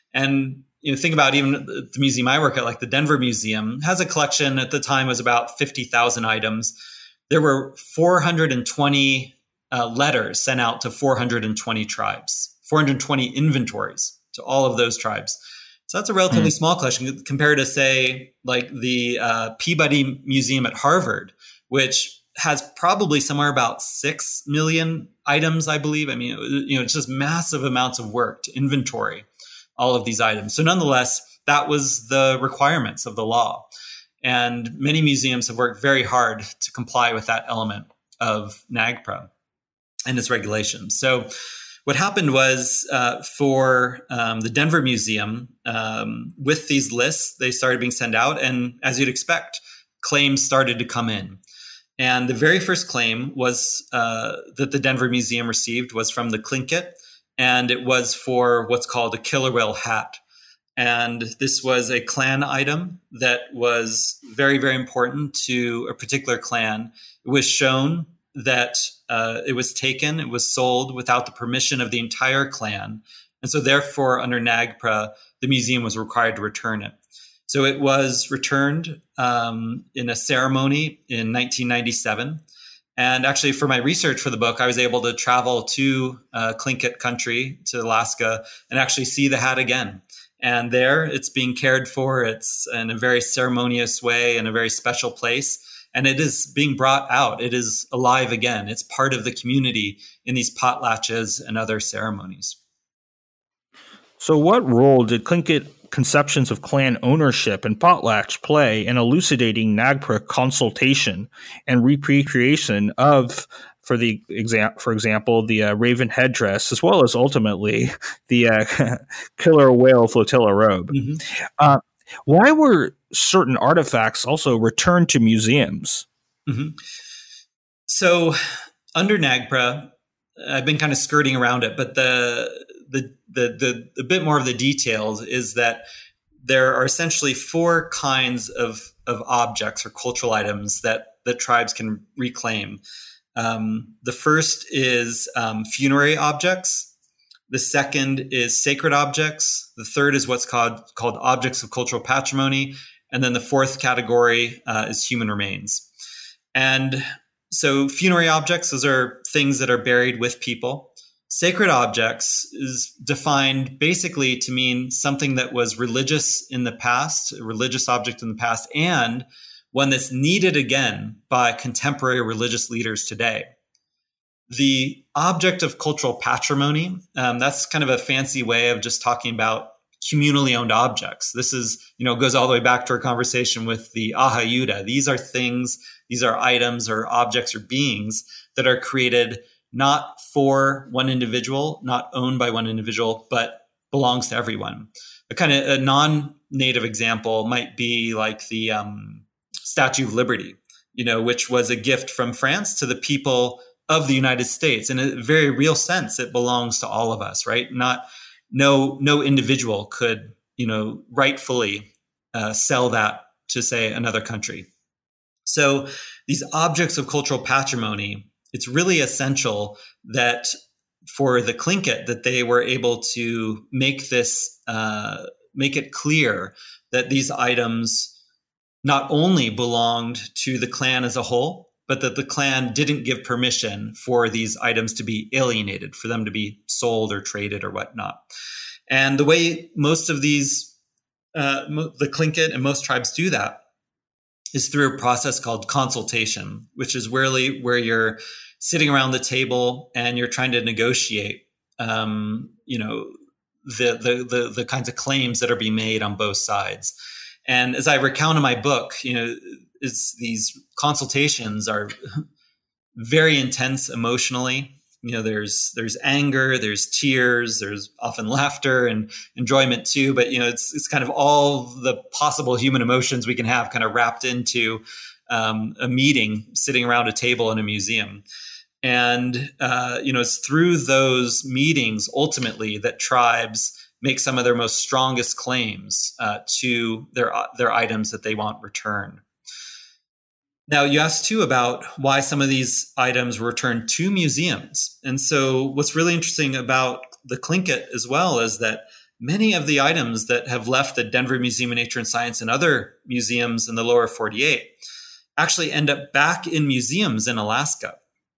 And you know, think about even the museum I work at, like the Denver Museum, has a collection at the time was about fifty thousand items. There were four hundred twenty uh, letters sent out to four hundred twenty tribes, four hundred twenty inventories to all of those tribes. So that's a relatively mm. small collection compared to, say, like the uh, Peabody Museum at Harvard, which has probably somewhere about six million items, I believe. I mean, you know, it's just massive amounts of work to inventory all of these items. So nonetheless, that was the requirements of the law. And many museums have worked very hard to comply with that element of NAGPRA and its regulations. So what happened was uh, for um, the Denver Museum, um, with these lists, they started being sent out. And as you'd expect, claims started to come in. And the very first claim was uh, that the Denver Museum received was from the Tlingit, and it was for what's called a killer whale hat. And this was a clan item that was very, very important to a particular clan. It was shown that uh, it was taken, it was sold without the permission of the entire clan. And so therefore, under NAGPRA, the museum was required to return it. So it was returned um, in a ceremony in nineteen ninety-seven. And actually, for my research for the book, I was able to travel to uh, Tlingit country, to Alaska, and actually see the hat again. And there, it's being cared for. It's in a very ceremonious way, in a very special place. And it is being brought out. It is alive again. It's part of the community in these potlatches and other ceremonies. So what role did Tlingit conceptions of clan ownership and potlatch play in elucidating NAGPRA consultation and repatriation of, for the exam, for example, the uh, raven headdress, as well as ultimately the uh, killer whale flotilla robe? Mm-hmm. Uh, why were certain artifacts also returned to museums? Mm-hmm. So under NAGPRA, I've been kind of skirting around it, but the The, the the the bit more of the details is that there are essentially four kinds of of objects or cultural items that that tribes can reclaim. Um, the first is um, funerary objects. The second is sacred objects. The third is what's called called objects of cultural patrimony, and then the fourth category uh, is human remains. And so, funerary objects, those are things that are buried with people. Sacred objects is defined basically to mean something that was religious in the past, a religious object in the past, and one that's needed again by contemporary religious leaders today. The object of cultural patrimony, um, that's kind of a fancy way of just talking about communally owned objects. This is, you know, goes all the way back to our conversation with the Ahayuda. These are things, these are items or objects or beings that are created not for one individual, not owned by one individual, but belongs to everyone. A kind of a non-native example might be like the um, Statue of Liberty, you know, which was a gift from France to the people of the United States. In a very real sense, it belongs to all of us, right? Not no no individual could, you know, rightfully uh, sell that to, say, another country. So these objects of cultural patrimony, it's really essential that for the Tlingit that they were able to make this uh, make it clear that these items not only belonged to the clan as a whole, but that the clan didn't give permission for these items to be alienated, for them to be sold or traded or whatnot. And the way most of these, uh, the Tlingit and most tribes do that is through a process called consultation, which is really where you're sitting around the table and you're trying to negotiate, um, you know, the, the the the kinds of claims that are being made on both sides. And as I recount in my book, you know, it's, these consultations are very intense emotionally. You know, there's there's anger, there's tears, there's often laughter and enjoyment too. But you know, it's it's kind of all the possible human emotions we can have, kind of wrapped into um, a meeting, sitting around a table in a museum. And uh, you know, it's through those meetings ultimately that tribes make some of their most strongest claims uh, to their their items that they want returned. Now, you asked too about why some of these items were returned to museums. And so what's really interesting about the Tlingit as well is that many of the items that have left the Denver Museum of Nature and Science and other museums in the lower forty-eight actually end up back in museums in Alaska.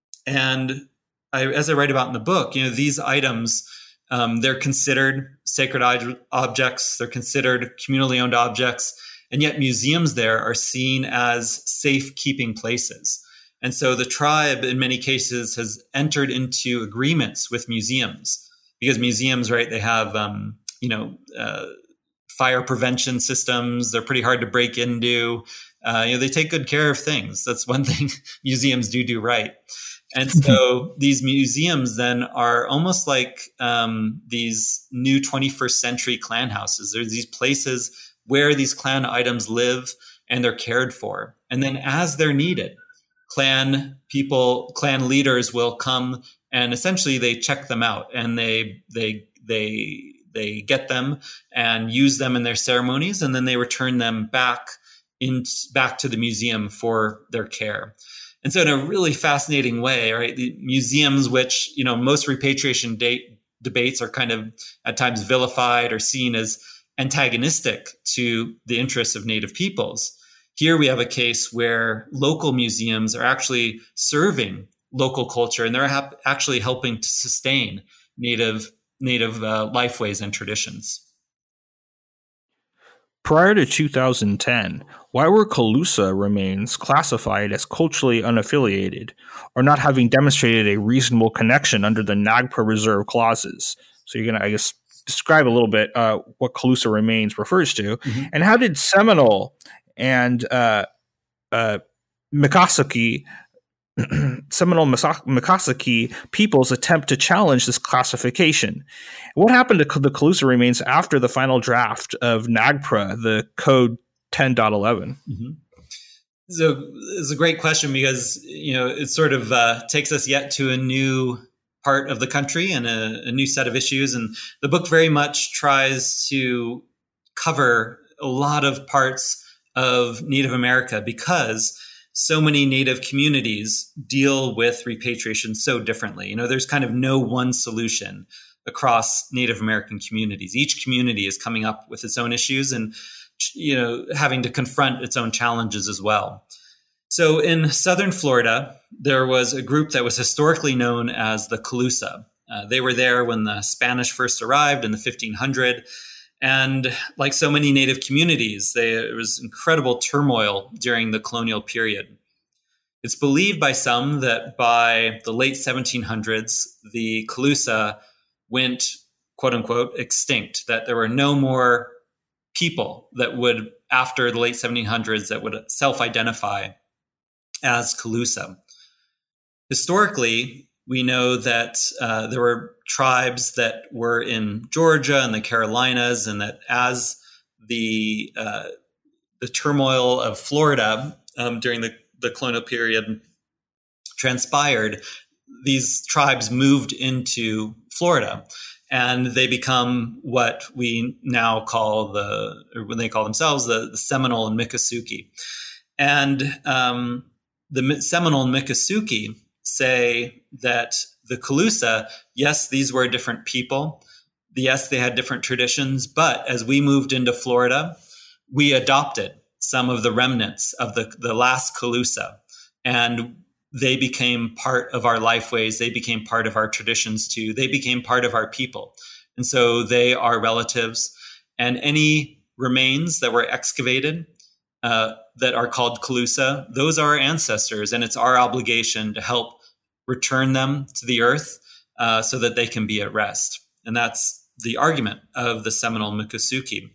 And I, as I write about in the book, you know, these items, um, they're considered sacred objects, they're considered communally owned objects, and yet museums there are seen as safekeeping places. And so the tribe, in many cases, has entered into agreements with museums because museums, right, they have, um, you know, uh, fire prevention systems. They're pretty hard to break into. Uh, you know, they take good care of things. That's one thing museums do do right. And so these museums then are almost like um, these new twenty-first century clan houses. There's these places where these clan items live and they're cared for. And then as they're needed, clan people, clan leaders will come and essentially they check them out and they they they they get them and use them in their ceremonies, and then they return them back in back to the museum for their care. And so in a really fascinating way, right, the museums, which, you know, most repatriation date debates are kind of at times vilified or seen as antagonistic to the interests of Native peoples. Here we have a case where local museums are actually serving local culture, and they're ha- actually helping to sustain Native Native uh, lifeways and traditions. Prior to two thousand ten, why were Calusa remains classified as culturally unaffiliated or not having demonstrated a reasonable connection under the NAGPRA reserve clauses? So you're going to, I guess, describe a little bit uh, what Calusa remains refers to, mm-hmm. and how did Seminole and uh, uh, Miccosukee, Seminole Miccosukee peoples attempt to challenge this classification? What happened to the Calusa remains after the final draft of NAGPRA, the Code ten point eleven? Mm-hmm. So it's a great question because, you know, it sort of uh, takes us yet to a new part of the country and a, a new set of issues. And the book very much tries to cover a lot of parts of Native America because so many Native communities deal with repatriation so differently. You know, there's kind of no one solution across Native American communities. Each community is coming up with its own issues and, you know, having to confront its own challenges as well. So in southern Florida, there was a group that was historically known as the Calusa. Uh, they were there when the Spanish first arrived in the fifteen hundreds. And like so many Native communities, they, there was incredible turmoil during the colonial period. It's believed by some that by the late seventeen hundreds, the Calusa went, quote unquote, extinct, that there were no more people that would, after the late seventeen hundreds, that would self-identify as Calusa. Historically, we know that uh, there were tribes that were in Georgia and the Carolinas, and that as the uh, the turmoil of Florida um, during the, the colonial period transpired, these tribes moved into Florida, and they become what we now call the, or when they call themselves, the, the Seminole and Miccosukee. And um, the Seminole and Miccosukee say that the Calusa, yes, these were different people, yes, they had different traditions, but as we moved into Florida, we adopted some of the remnants of the, the last Calusa, and they became part of our lifeways. They became part of our traditions too. They became part of our people. And so they are relatives, and any remains that were excavated uh, that are called Calusa, those are our ancestors, and it's our obligation to help return them to the earth uh, so that they can be at rest. And that's the argument of the Seminole Miccosukee.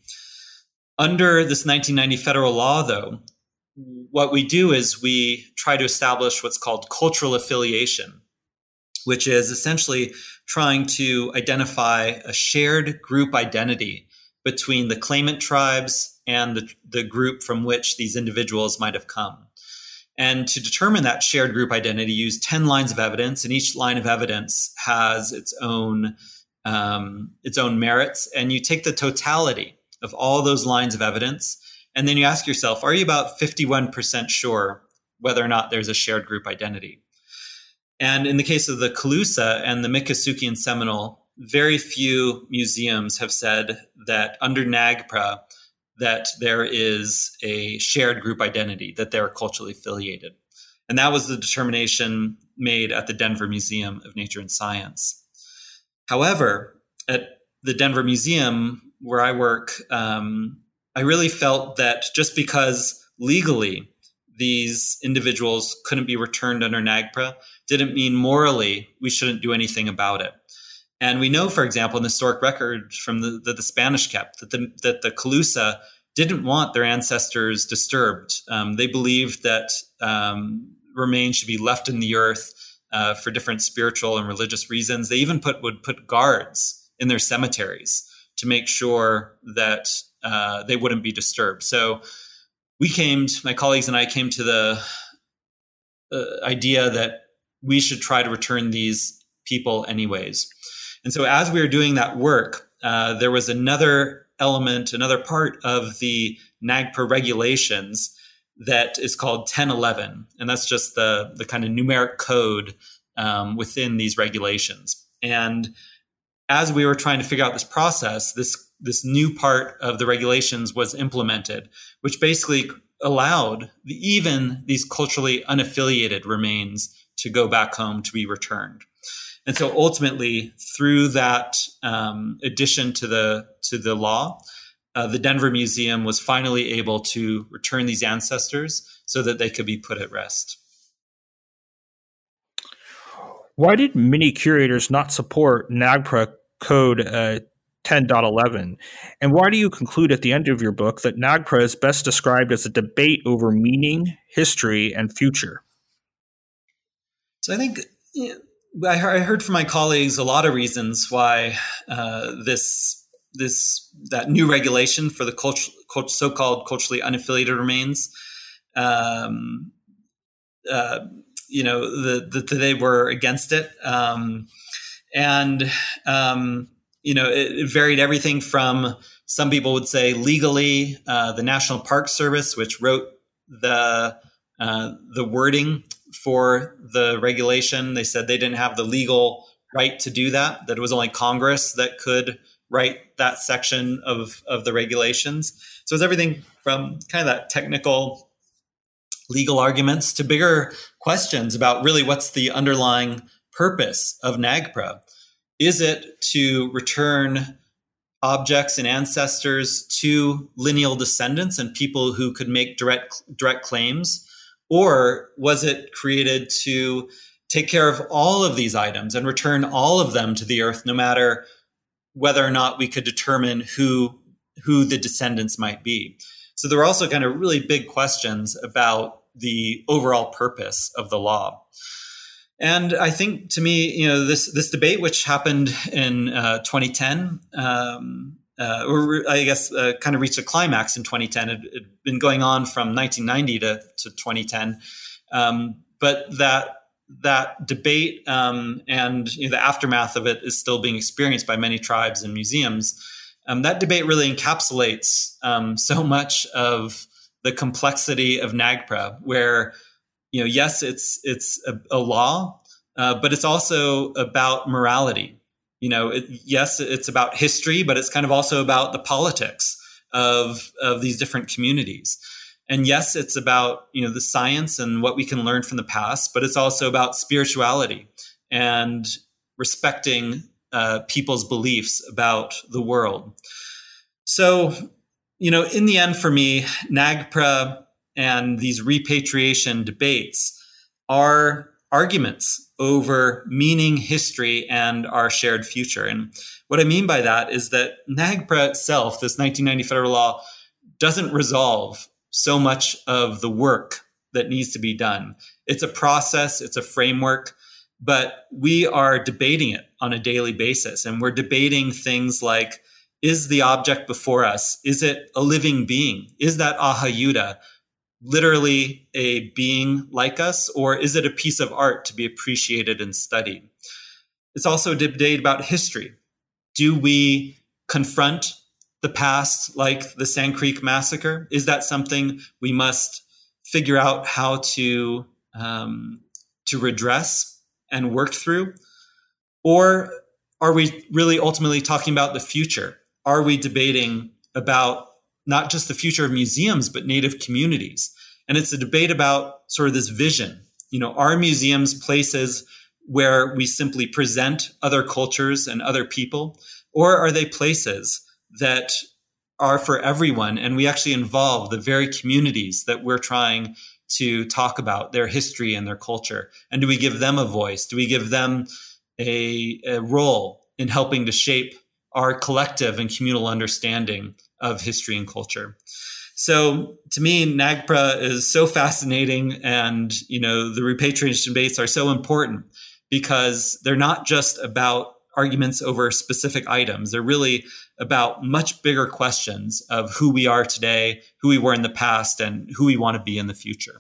Under this nineteen ninety federal law, though, what we do is we try to establish what's called cultural affiliation, which is essentially trying to identify a shared group identity between the claimant tribes and the, the group from which these individuals might have come. And to determine that shared group identity, use ten lines of evidence, and each line of evidence has its own um, its own merits. And you take the totality of all those lines of evidence, and then you ask yourself, are you about fifty-one percent sure whether or not there's a shared group identity? And in the case of the Calusa and the Miccosukee and Seminole, very few museums have said that under NAGPRA that there is a shared group identity, that they're culturally affiliated. And that was the determination made at the Denver Museum of Nature and Science. However, at the Denver Museum, where I work, um, I really felt that just because legally these individuals couldn't be returned under NAGPRA didn't mean morally we shouldn't do anything about it. And we know, for example, in the historic record from the, that the Spanish kept, that the, that the Calusa didn't want their ancestors disturbed. Um, they believed that um, remains should be left in the earth uh, for different spiritual and religious reasons. They even put would put guards in their cemeteries to make sure that uh, they wouldn't be disturbed. So we came, my colleagues and I came to the uh, idea that we should try to return these people anyways. And so as we were doing that work, uh, there was another element, another part of the NAGPRA regulations that is called ten eleven. And that's just the, the kind of numeric code um, within these regulations. And as we were trying to figure out this process, this, this new part of the regulations was implemented, which basically allowed the, even these culturally unaffiliated remains to go back home to be returned. And so ultimately, through that um, addition to the to the law, uh, the Denver Museum was finally able to return these ancestors so that they could be put at rest. Why did many curators not support NAGPRA Code uh, ten point eleven? And why do you conclude at the end of your book that NAGPRA is best described as a debate over meaning, history, and future? So I think... You know, I heard from my colleagues a lot of reasons why uh, this this that new regulation for the culture, so-called culturally unaffiliated remains, um, uh, you know, the, the, the, they were against it, um, and um, you know, it, it varied everything from some people would say legally, uh, the National Park Service, which wrote the uh, the wording for the regulation. They said they didn't have the legal right to do that, that it was only Congress that could write that section of, of the regulations. So it's everything from kind of that technical legal arguments to bigger questions about really what's the underlying purpose of NAGPRA. Is it to return objects and ancestors to lineal descendants and people who could make direct direct claims? Or was it created to take care of all of these items and return all of them to the earth, no matter whether or not we could determine who, who the descendants might be? So there were also kind of really big questions about the overall purpose of the law. And I think, to me, you know, this this debate, which happened in uh, twenty ten, um, Uh, or I guess uh, kind of reached a climax in twenty ten. It had been going on from nineteen ninety to, to twenty ten. Um, but that that debate um, and you know, the aftermath of it is still being experienced by many tribes and museums. Um, that debate really encapsulates um, so much of the complexity of NAGPRA, where, you know, yes, it's it's a, a law, uh, but it's also about morality. You know, it, yes, it's about history, but it's kind of also about the politics of, of these different communities. And yes, it's about, you know, the science and what we can learn from the past, but it's also about spirituality and respecting uh, people's beliefs about the world. So, you know, in the end, for me, NAGPRA and these repatriation debates are arguments over meaning, history, and our shared future. And what I mean by that is that NAGPRA itself, this nineteen ninety federal law, doesn't resolve so much of the work that needs to be done. It's a process, it's a framework, but we are debating it on a daily basis. And we're debating things like, is the object before us, is it a living being? Is that Ahayuda literally a being like us, or is it a piece of art to be appreciated and studied? It's also a debate about history. Do we confront the past like the Sand Creek Massacre? Is that something we must figure out how to, um, to redress and work through? Or are we really ultimately talking about the future? Are we debating about not just the future of museums, but Native communities? And it's a debate about sort of this vision. You know, are museums places where we simply present other cultures and other people? Or are they places that are for everyone, and we actually involve the very communities that we're trying to talk about, their history and their culture? And do we give them a voice? Do we give them a, a role in helping to shape our collective and communal understanding of history and culture? So to me, NAGPRA is so fascinating, and you know, the repatriation debates are so important because they're not just about arguments over specific items. They're really about much bigger questions of who we are today, who we were in the past, and who we want to be in the future.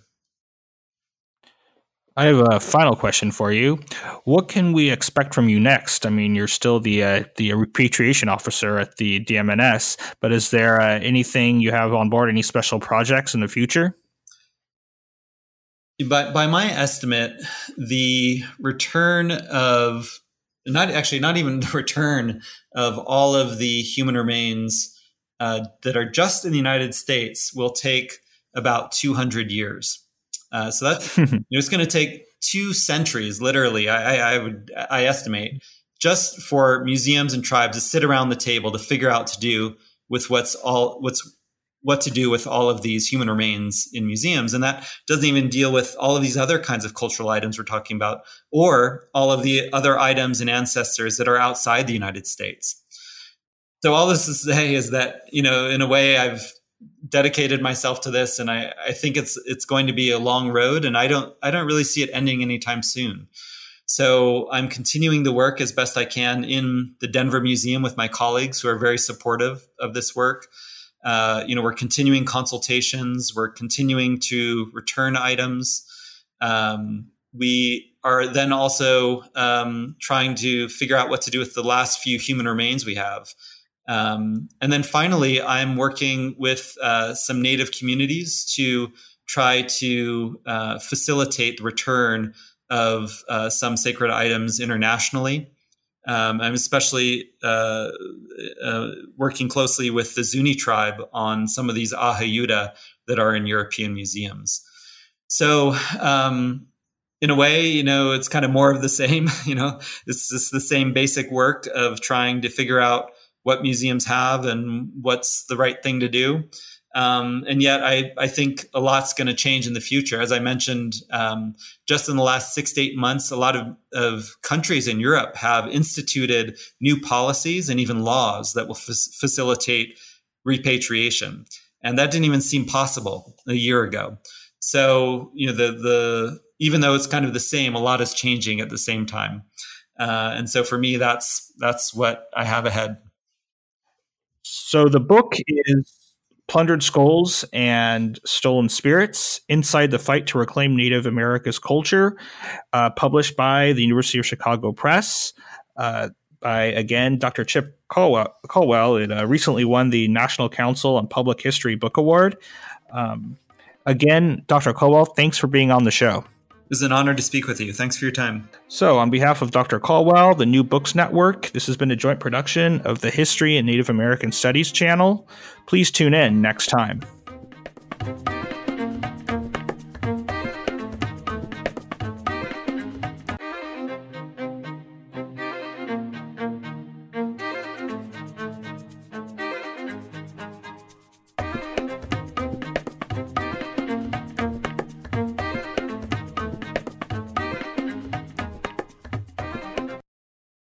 I have a final question for you. What can we expect from you next? I mean, you're still the uh, the repatriation officer at the D M N S, but is there uh, anything you have on board, any special projects in the future? By, by my estimate, the return of, not actually, not even the return of all of the human remains uh, that are just in the United States will take about two hundred years. Uh, so that's, you know, it's going to take two centuries, literally, I, I, I would, I estimate, just for museums and tribes to sit around the table to figure out to do with what's all, what's, what to do with all of these human remains in museums. And that doesn't even deal with all of these other kinds of cultural items we're talking about, or all of the other items and ancestors that are outside the United States. So all this to say is that, you know, in a way, I've dedicated myself to this, and I, I think it's it's going to be a long road, and I don't I don't really see it ending anytime soon. So I'm continuing the work as best I can in the Denver Museum with my colleagues who are very supportive of this work. Uh, you know, we're continuing consultations, we're continuing to return items. Um, we are then also um, trying to figure out what to do with the last few human remains we have. Um, and then finally, I'm working with uh, some Native communities to try to uh, facilitate the return of uh, some sacred items internationally. Um, I'm especially uh, uh, working closely with the Zuni tribe on some of these Ahayuda that are in European museums. So um, in a way, you know, it's kind of more of the same. You know, it's just the same basic work of trying to figure out what museums have and what's the right thing to do. Um, and yet I, I think a lot's going to change in the future. As I mentioned, um, just in the last six to eight months, a lot of, of countries in Europe have instituted new policies and even laws that will f- facilitate repatriation. And that didn't even seem possible a year ago. So, you know, the, the, even though it's kind of the same, a lot is changing at the same time. Uh, and so for me, that's, that's what I have ahead. So the book is Plundered Skulls and Stolen Spirits, Inside the Fight to Reclaim Native America's Culture, uh, published by the University of Chicago Press, uh, by, again, Doctor Chip Colwell. Colwell. It uh, recently won the National Council on Public History Book Award. Um, again, Doctor Colwell, thanks for being on the show. It was an honor to speak with you. Thanks for your time. So, on behalf of Doctor Caldwell, the New Books Network, this has been a joint production of the History and Native American Studies channel. Please tune in next time.